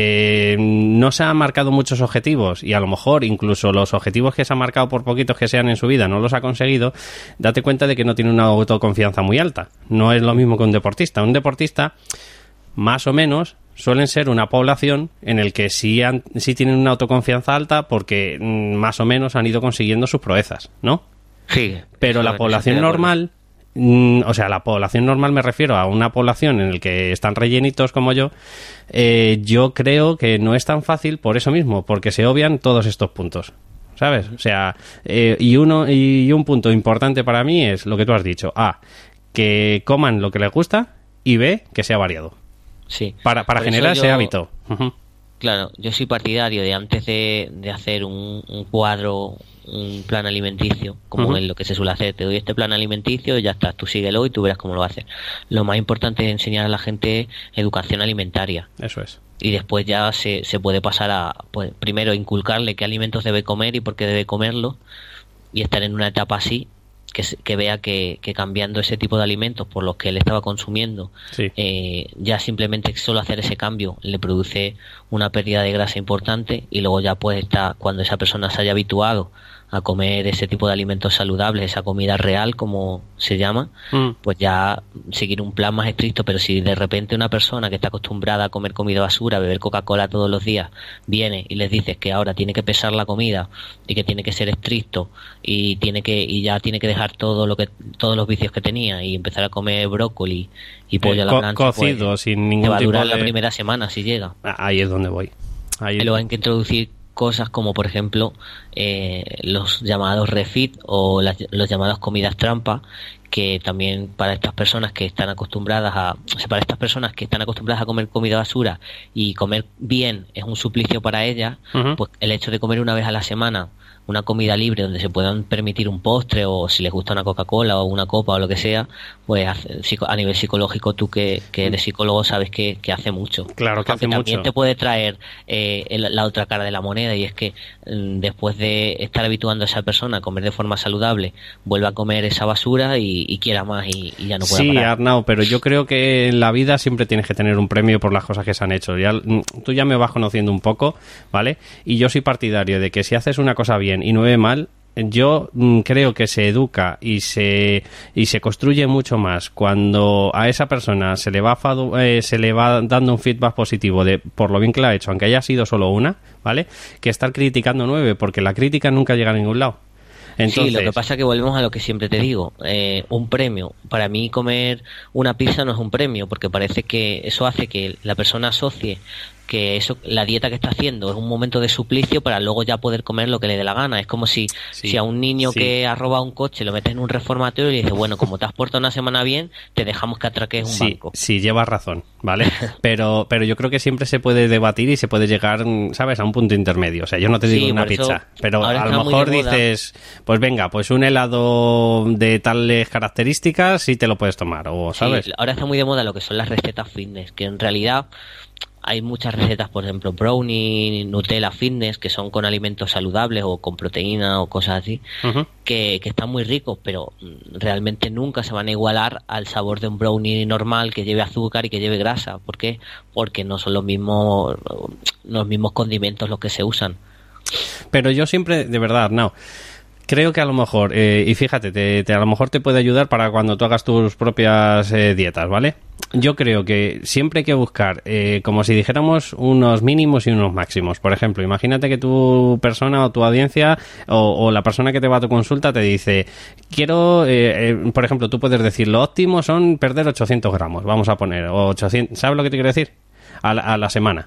[SPEAKER 1] no se ha marcado muchos objetivos y a lo mejor incluso los objetivos que se ha marcado, por poquitos que sean en su vida, no los ha conseguido, date cuenta de que no tiene una autoconfianza muy alta. No es lo mismo que un deportista. Un deportista, más o menos, suelen ser una población en el que sí tienen una autoconfianza alta porque más o menos han ido consiguiendo sus proezas, ¿no?
[SPEAKER 2] Sí.
[SPEAKER 1] Pero la población normal... O sea, la población normal me refiero a una población en la que están rellenitos como yo creo que no es tan fácil por eso mismo, porque se obvian todos estos puntos, ¿sabes? O sea, y un punto importante para mí es lo que tú has dicho. A, que coman lo que les gusta, y B, que sea variado.
[SPEAKER 2] Sí.
[SPEAKER 1] Para generar ese hábito. Uh-huh.
[SPEAKER 2] Claro, yo soy partidario de antes de hacer un cuadro, un plan alimenticio, como es lo que se suele hacer. Te doy este plan alimenticio y ya está, tú síguelo y tú verás cómo lo haces. Lo más importante es enseñar a la gente educación alimentaria.
[SPEAKER 1] Eso es.
[SPEAKER 2] Y después ya se puede pasar a, pues, primero inculcarle qué alimentos debe comer y por qué debe comerlo, y estar en una etapa así, que vea que cambiando ese tipo de alimentos por los que él estaba consumiendo,
[SPEAKER 1] sí.
[SPEAKER 2] Ya simplemente solo hacer ese cambio le produce una pérdida de grasa importante, y luego ya pues cuando esa persona se haya habituado a comer ese tipo de alimentos saludables, esa comida real como se llama, pues ya seguir un plan más estricto. Pero si de repente una persona que está acostumbrada a comer comida basura, a beber Coca-Cola todos los días, viene y les dices que ahora tiene que pesar la comida y que tiene que ser estricto y ya tiene que dejar todos los vicios que tenía y empezar a comer brócoli y pollo a la plancha,
[SPEAKER 1] cocido, pues, sin ningún
[SPEAKER 2] te va a durar
[SPEAKER 1] tipo de...
[SPEAKER 2] la primera semana si llega.
[SPEAKER 1] Ahí es donde voy.
[SPEAKER 2] Y luego hay que introducir cosas como, por ejemplo, los llamados refit o los llamados comidas trampa, que también para estas personas que están acostumbradas a comer comida basura, y comer bien es un suplicio para ellas, pues el hecho de comer una vez a la semana una comida libre donde se puedan permitir un postre, o si les gusta una Coca-Cola o una copa o lo que sea, pues a nivel psicológico, tú que eres psicólogo sabes que hace mucho.
[SPEAKER 1] Claro que hace mucho.
[SPEAKER 2] También te puede traer la otra cara de la moneda, y es que después de estar habituando a esa persona a comer de forma saludable, vuelve a comer esa basura y quiera más y ya no puede parar.
[SPEAKER 1] Sí, Arnau, pero yo creo que en la vida siempre tienes que tener un premio por las cosas que se han hecho. Tú ya me vas conociendo un poco, ¿vale? Y yo soy partidario de que si haces una cosa bien y 9 mal, yo creo que se educa y se construye mucho más cuando a esa persona se le va dando un feedback positivo de por lo bien que la ha hecho, aunque haya sido solo una, ¿vale? Que estar criticando 9, porque la crítica nunca llega a ningún lado. Entonces...
[SPEAKER 2] Sí, lo que pasa es que volvemos a lo que siempre te digo, un premio. Para mí comer una pizza no es un premio, porque parece que eso hace que la persona asocie que la dieta que está haciendo es un momento de suplicio para luego ya poder comer lo que le dé la gana. Es como si a un niño que ha robado un coche lo metes en un reformatorio y le dices, bueno, como te has portado una semana bien, te dejamos que atraques un banco.
[SPEAKER 1] Sí, llevas razón, ¿vale? pero yo creo que siempre se puede debatir y se puede llegar, ¿sabes?, a un punto intermedio. O sea, yo no te digo una pizza, pero a lo mejor dices, pues venga, pues un helado de tales características sí te lo puedes tomar, o ¿sabes?
[SPEAKER 2] Sí, ahora está muy de moda lo que son las recetas fitness, que en realidad hay muchas recetas, por ejemplo, brownie, Nutella fitness, que son con alimentos saludables o con proteína o cosas así, que están muy ricos, pero realmente nunca se van a igualar al sabor de un brownie normal que lleve azúcar y que lleve grasa. ¿Por qué? Porque no son los mismos condimentos los que se usan.
[SPEAKER 1] Pero yo siempre, de verdad, no. Creo que a lo mejor, y fíjate, a lo mejor te puede ayudar para cuando tú hagas tus propias dietas, ¿vale? Yo creo que siempre hay que buscar, como si dijéramos, unos mínimos y unos máximos. Por ejemplo, imagínate que tu persona o tu audiencia o la persona que te va a tu consulta te dice, quiero, por ejemplo, tú puedes decir, lo óptimo son perder 800 gramos, vamos a poner, o 800, ¿sabes lo que te quiero decir? A la semana.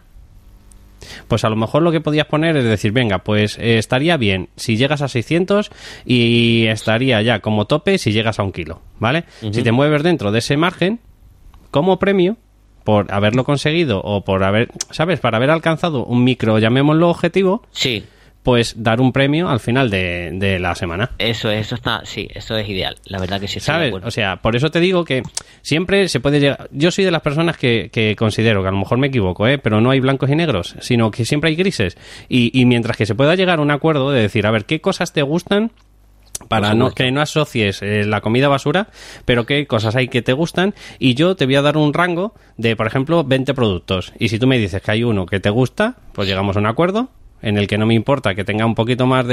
[SPEAKER 1] Pues a lo mejor lo que podías poner es decir, venga, pues estaría bien si llegas a 600 y estaría ya como tope si llegas a 1 kilo, ¿vale? Si te mueves dentro de ese margen, como premio por haberlo conseguido o por haber, ¿sabes?, para haber alcanzado un micro, llamémoslo, objetivo,
[SPEAKER 2] sí,
[SPEAKER 1] pues dar un premio al final de la semana.
[SPEAKER 2] Eso es ideal, la verdad que sí.
[SPEAKER 1] ¿Sabes? O sea, por eso te digo que siempre se puede llegar... Yo soy de las personas que considero, que a lo mejor me equivoco, pero no hay blancos y negros, sino que siempre hay grises. Y mientras que se pueda llegar a un acuerdo de decir, a ver, ¿qué cosas te gustan? Para que no asocies la comida basura, pero qué cosas hay que te gustan, y yo te voy a dar un rango de, por ejemplo, 20 productos. Y si tú me dices que hay uno que te gusta, pues llegamos a un acuerdo en el que no me importa que tenga un poquito más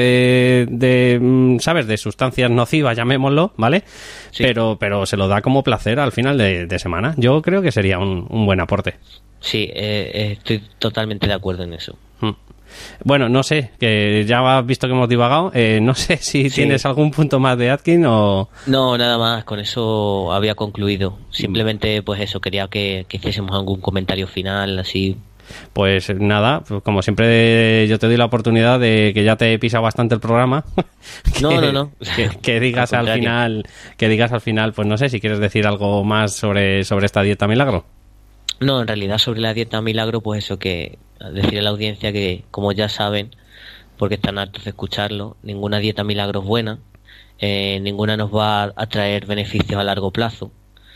[SPEAKER 1] de ¿sabes?, de sustancias nocivas, llamémoslo, ¿vale? Sí. Pero se lo da como placer al final de semana. Yo creo que sería un buen aporte.
[SPEAKER 2] Sí, estoy totalmente de acuerdo en eso.
[SPEAKER 1] Bueno, no sé, que ya has visto que hemos divagado, no sé si tienes algún punto más de Atkins o...
[SPEAKER 2] No, nada más, con eso había concluido. Simplemente, pues eso, quería que hiciésemos algún comentario final, así...
[SPEAKER 1] Pues nada, pues como siempre yo te doy la oportunidad de que ya te he pisado bastante el programa.
[SPEAKER 2] No.
[SPEAKER 1] Que digas al final, pues no sé si quieres decir algo más sobre esta dieta milagro.
[SPEAKER 2] No, en realidad sobre la dieta milagro, pues eso, que decir a la audiencia que, como ya saben, porque están hartos de escucharlo, ninguna dieta milagro es buena, ninguna nos va a traer beneficios a largo plazo.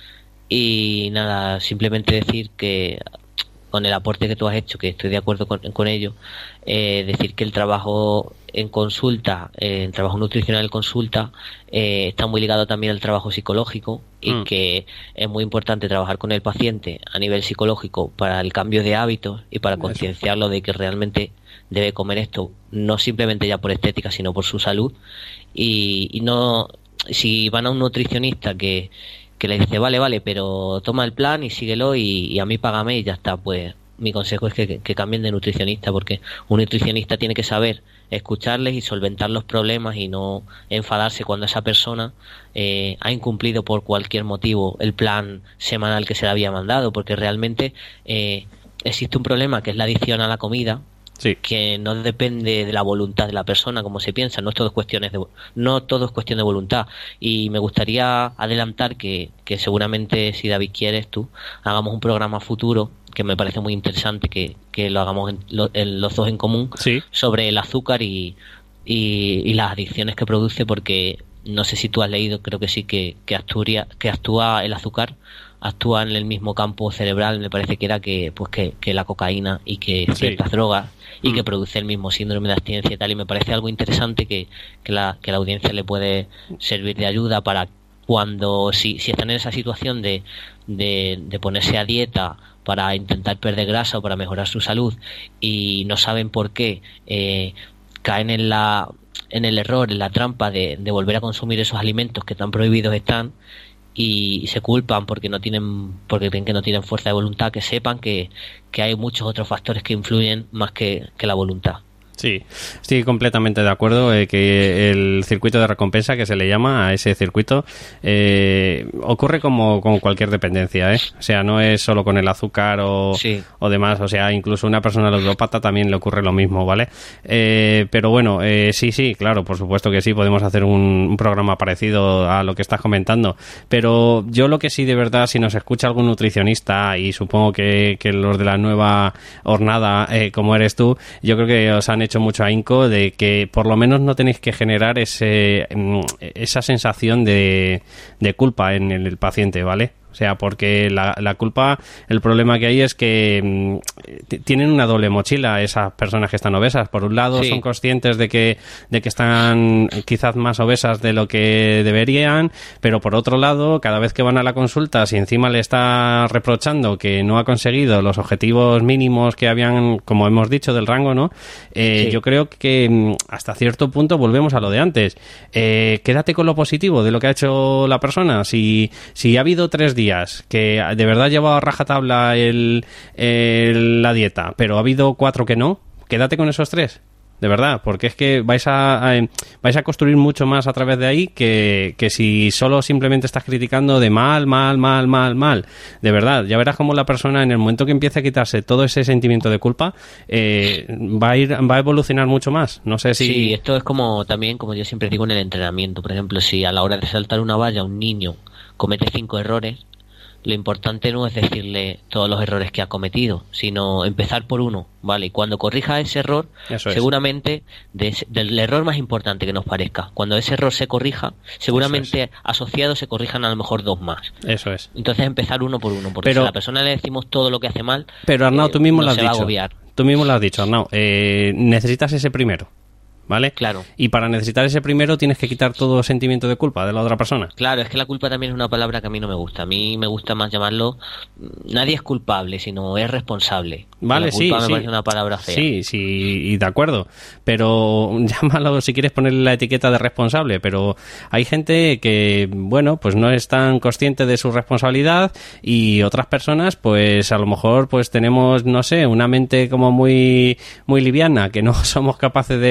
[SPEAKER 2] Y nada, simplemente decir que con el aporte que tú has hecho, que estoy de acuerdo con ello, decir que el trabajo en consulta, el trabajo nutricional en consulta, está muy ligado también al trabajo psicológico y que es muy importante trabajar con el paciente a nivel psicológico para el cambio de hábitos y para concienciarlo de que realmente debe comer esto, no simplemente ya por estética, sino por su salud. Y no, si van a un nutricionista que le dice, vale, pero toma el plan y síguelo y a mí págame y ya está, pues mi consejo es que cambien de nutricionista, porque un nutricionista tiene que saber escucharles y solventar los problemas y no enfadarse cuando esa persona ha incumplido por cualquier motivo el plan semanal que se le había mandado, porque realmente existe un problema que es la adicción a la comida. Sí. Que no depende de la voluntad de la persona como se piensa, no todo es cuestión de voluntad. Y me gustaría adelantar que seguramente, si David quieres tú, hagamos un programa futuro que me parece muy interesante que lo hagamos los dos en común, sí, sobre el azúcar y las adicciones que produce, porque no sé si tú has leído, creo que sí, que actúa el azúcar, actúa en el mismo campo cerebral, me parece que era que la cocaína y que ciertas drogas, y que produce el mismo síndrome de abstinencia y tal, y me parece algo interesante que la audiencia le puede servir de ayuda para cuando, si están en esa situación de ponerse a dieta para intentar perder grasa o para mejorar su salud y no saben por qué, caen en el error, en la trampa de volver a consumir esos alimentos que tan prohibidos están, y se culpan porque creen que no tienen fuerza de voluntad, que sepan que hay muchos otros factores que influyen más que la voluntad.
[SPEAKER 1] Sí, estoy completamente de acuerdo que el circuito de recompensa, que se le llama a ese circuito, ocurre como con cualquier dependencia, ¿eh? O sea, no es solo con el azúcar o demás, o sea, incluso a una persona ludópata también le ocurre lo mismo, ¿vale? Pero bueno, sí, claro, por supuesto que sí, podemos hacer un programa parecido a lo que estás comentando, pero yo lo que sí, de verdad, si nos escucha algún nutricionista, y supongo que los de la nueva hornada, como eres tú, yo creo que os han hecho mucho ahínco de que por lo menos no tenéis que generar esa sensación de culpa en el paciente, ¿vale? O sea, porque la culpa, el problema que hay es que tienen una doble mochila esas personas que están obesas. Por un lado, son conscientes de que están quizás más obesas de lo que deberían, pero por otro lado, cada vez que van a la consulta, si encima le está reprochando que no ha conseguido los objetivos mínimos que habían, como hemos dicho, del rango, ¿no? Yo creo que hasta cierto punto volvemos a lo de antes. Quédate con lo positivo de lo que ha hecho la persona. Si ha habido 3 días que de verdad llevaba a rajatabla la dieta, pero ha habido 4 que no, quédate con esos 3, de verdad, porque es que vais a construir mucho más a través de ahí que si solo simplemente estás criticando de mal, de verdad. Ya verás cómo la persona, en el momento que empiece a quitarse todo ese sentimiento de culpa, va a evolucionar mucho más. No sé si...
[SPEAKER 2] Sí, esto es como yo siempre digo en el entrenamiento. Por ejemplo, si a la hora de saltar una valla un niño comete 5 errores, lo importante no es decirle todos los errores que ha cometido, sino empezar por uno, ¿vale? Y cuando corrija ese error, seguramente del error más importante que nos parezca, cuando ese error se corrija, seguramente asociados se corrijan a lo mejor 2 más.
[SPEAKER 1] Eso es.
[SPEAKER 2] Entonces empezar uno por uno, porque si a la persona le decimos todo lo que hace mal,
[SPEAKER 1] pero Arnau, tú mismo lo has dicho.
[SPEAKER 2] Tú
[SPEAKER 1] mismo lo has dicho, Arnau. Necesitas ese primero, ¿vale?
[SPEAKER 2] Claro.
[SPEAKER 1] Y para necesitar ese primero tienes que quitar todo sentimiento de culpa de la otra persona.
[SPEAKER 2] Claro, es que la culpa también es una palabra que a mí no me gusta. A mí me gusta más llamarlo, nadie es culpable, sino es responsable.
[SPEAKER 1] Vale,
[SPEAKER 2] la culpa me
[SPEAKER 1] sí.
[SPEAKER 2] parece una palabra fea.
[SPEAKER 1] Sí, y de acuerdo. Pero llámalo si quieres ponerle la etiqueta de responsable. Pero hay gente que, bueno, pues no es tan consciente de su responsabilidad, y otras personas, pues a lo mejor pues tenemos, no sé, una mente como muy, muy liviana, que no somos capaces de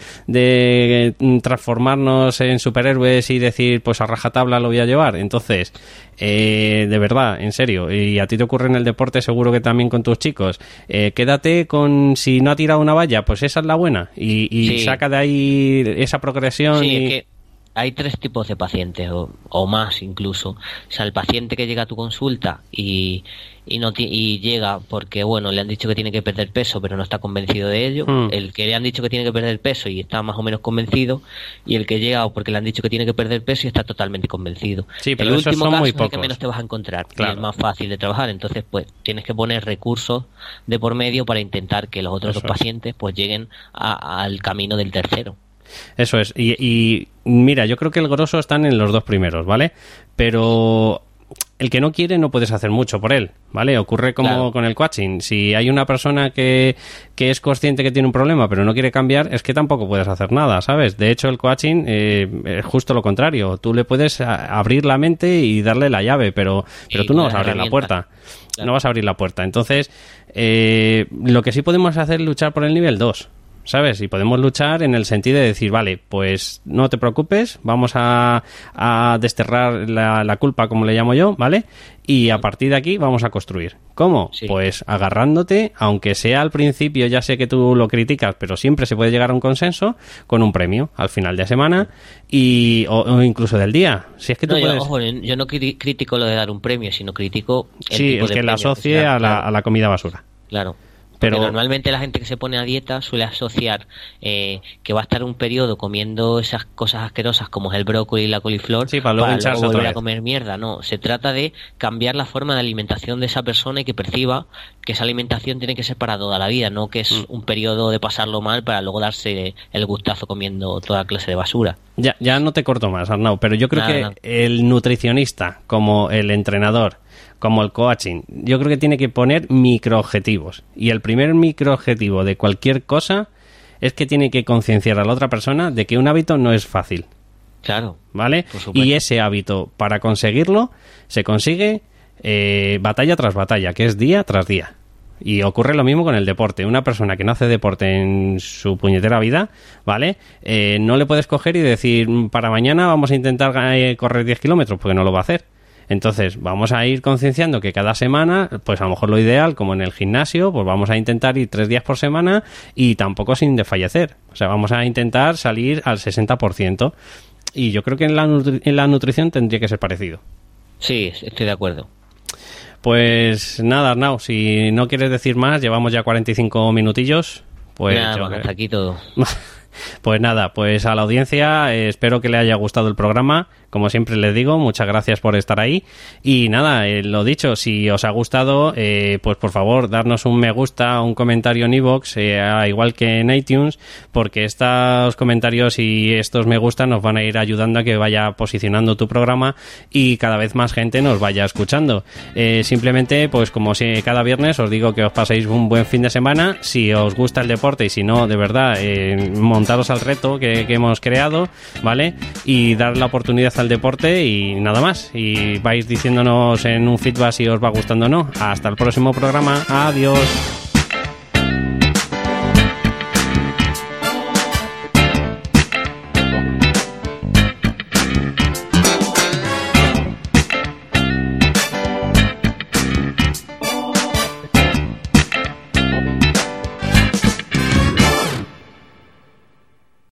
[SPEAKER 1] de transformarnos en superhéroes y decir, pues a rajatabla lo voy a llevar. Entonces, de verdad, en serio, y a ti te ocurre en el deporte, seguro que también con tus chicos, quédate con, si no ha tirado una valla, pues esa es la buena, y
[SPEAKER 2] Sí.
[SPEAKER 1] saca de ahí esa progresión.
[SPEAKER 2] Sí,
[SPEAKER 1] y...
[SPEAKER 2] es que hay tres tipos de pacientes, o más incluso. O sea, el paciente que llega a tu consulta y llega porque, bueno, le han dicho que tiene que perder peso, pero no está convencido de ello. El que le han dicho que tiene que perder peso y está más o menos convencido. Y el que llega porque le han dicho que tiene que perder peso y está totalmente convencido.
[SPEAKER 1] Sí, pero
[SPEAKER 2] el
[SPEAKER 1] esos
[SPEAKER 2] último
[SPEAKER 1] son
[SPEAKER 2] caso
[SPEAKER 1] muy
[SPEAKER 2] es el que
[SPEAKER 1] pocos.
[SPEAKER 2] menos te vas a encontrar.
[SPEAKER 1] Claro.
[SPEAKER 2] Y el más fácil de trabajar. Entonces, pues, tienes que poner recursos de por medio para intentar que los otros
[SPEAKER 1] Eso
[SPEAKER 2] dos pacientes, pues, lleguen al camino del tercero.
[SPEAKER 1] Eso es, y mira, yo creo que el grosso están en los dos primeros, ¿vale? Pero el que no quiere no puedes hacer mucho por él, ¿vale? Ocurre como
[SPEAKER 2] Claro.
[SPEAKER 1] con el coaching. Si hay una persona que es consciente que tiene un problema pero no quiere cambiar, es que tampoco puedes hacer nada, ¿sabes? De hecho, el coaching es justo lo contrario. Tú le puedes abrir la mente y darle la llave, pero tú no vas a abrir la puerta.
[SPEAKER 2] Claro.
[SPEAKER 1] No vas a abrir la puerta. Entonces, lo que sí podemos hacer es luchar por el nivel 2. ¿Sabes? Y podemos luchar en el sentido de decir, vale, pues no te preocupes, vamos a desterrar la culpa, como le llamo yo, ¿vale? Y a partir de aquí vamos a construir. ¿Cómo?
[SPEAKER 2] Sí.
[SPEAKER 1] Pues agarrándote, aunque sea al principio, ya sé que tú lo criticas, pero siempre se puede llegar a un consenso con un premio al final de semana o incluso del día. Si es que tú
[SPEAKER 2] No,
[SPEAKER 1] puedes...
[SPEAKER 2] ojo, yo no critico lo de dar un premio, sino critico el
[SPEAKER 1] Sí,
[SPEAKER 2] tipo
[SPEAKER 1] el
[SPEAKER 2] de
[SPEAKER 1] que la
[SPEAKER 2] premio
[SPEAKER 1] asocie
[SPEAKER 2] se da.
[SPEAKER 1] a la comida basura.
[SPEAKER 2] Claro.
[SPEAKER 1] Pero
[SPEAKER 2] Porque normalmente la gente que se pone a dieta suele asociar que va a estar un periodo comiendo esas cosas asquerosas como es el brócoli y la coliflor
[SPEAKER 1] Sí, para luego hincharse
[SPEAKER 2] volver
[SPEAKER 1] otra
[SPEAKER 2] a
[SPEAKER 1] vez.
[SPEAKER 2] comer mierda. No, se trata de cambiar la forma de alimentación de esa persona y que perciba que esa alimentación tiene que ser para toda la vida, no que es un periodo de pasarlo mal para luego darse el gustazo comiendo toda clase de basura.
[SPEAKER 1] Ya no te corto más, Arnau, pero yo creo
[SPEAKER 2] Nada.
[SPEAKER 1] que el nutricionista, como el entrenador, como el coaching, yo creo que tiene que poner microobjetivos. Y el primer microobjetivo de cualquier cosa es que tiene que concienciar a la otra persona de que un hábito no es fácil,
[SPEAKER 2] Claro.
[SPEAKER 1] ¿vale?
[SPEAKER 2] Por supuesto.
[SPEAKER 1] Y ese hábito, para conseguirlo, se consigue batalla tras batalla, que es día tras día. Y ocurre lo mismo con el deporte. Una persona que no hace deporte en su puñetera vida, ¿vale? No le puedes coger y decir, para mañana vamos a intentar correr 10 kilómetros, porque no lo va a hacer. Entonces, vamos a ir concienciando que cada semana, pues a lo mejor lo ideal, como en el gimnasio, pues vamos a intentar ir 3 días por semana y tampoco sin desfallecer. O sea, vamos a intentar salir al 60%. Y yo creo que en la nutrición tendría que ser parecido.
[SPEAKER 2] Sí, estoy de acuerdo.
[SPEAKER 1] Pues nada, Arnau, si no quieres decir más, llevamos ya 45 minutillos. Pues
[SPEAKER 2] Nada
[SPEAKER 1] yo
[SPEAKER 2] más,
[SPEAKER 1] creo-
[SPEAKER 2] hasta aquí todo.
[SPEAKER 1] Pues nada, pues a la audiencia espero que le haya gustado el programa. Como siempre les digo, muchas gracias por estar ahí. Y nada, lo dicho, si os ha gustado, pues por favor, darnos un me gusta, un comentario en iVoox, igual que en iTunes, porque estos comentarios y estos me gusta nos van a ir ayudando a que vaya posicionando tu programa y cada vez más gente nos vaya escuchando. Simplemente, pues como si cada viernes os digo que os paséis un buen fin de semana. Si os gusta el deporte y si no, de verdad, montaros al reto que hemos creado, ¿vale? Y dar la oportunidad al deporte y nada más. Y vais diciéndonos en un feedback si os va gustando o no. Hasta el próximo programa. Adiós.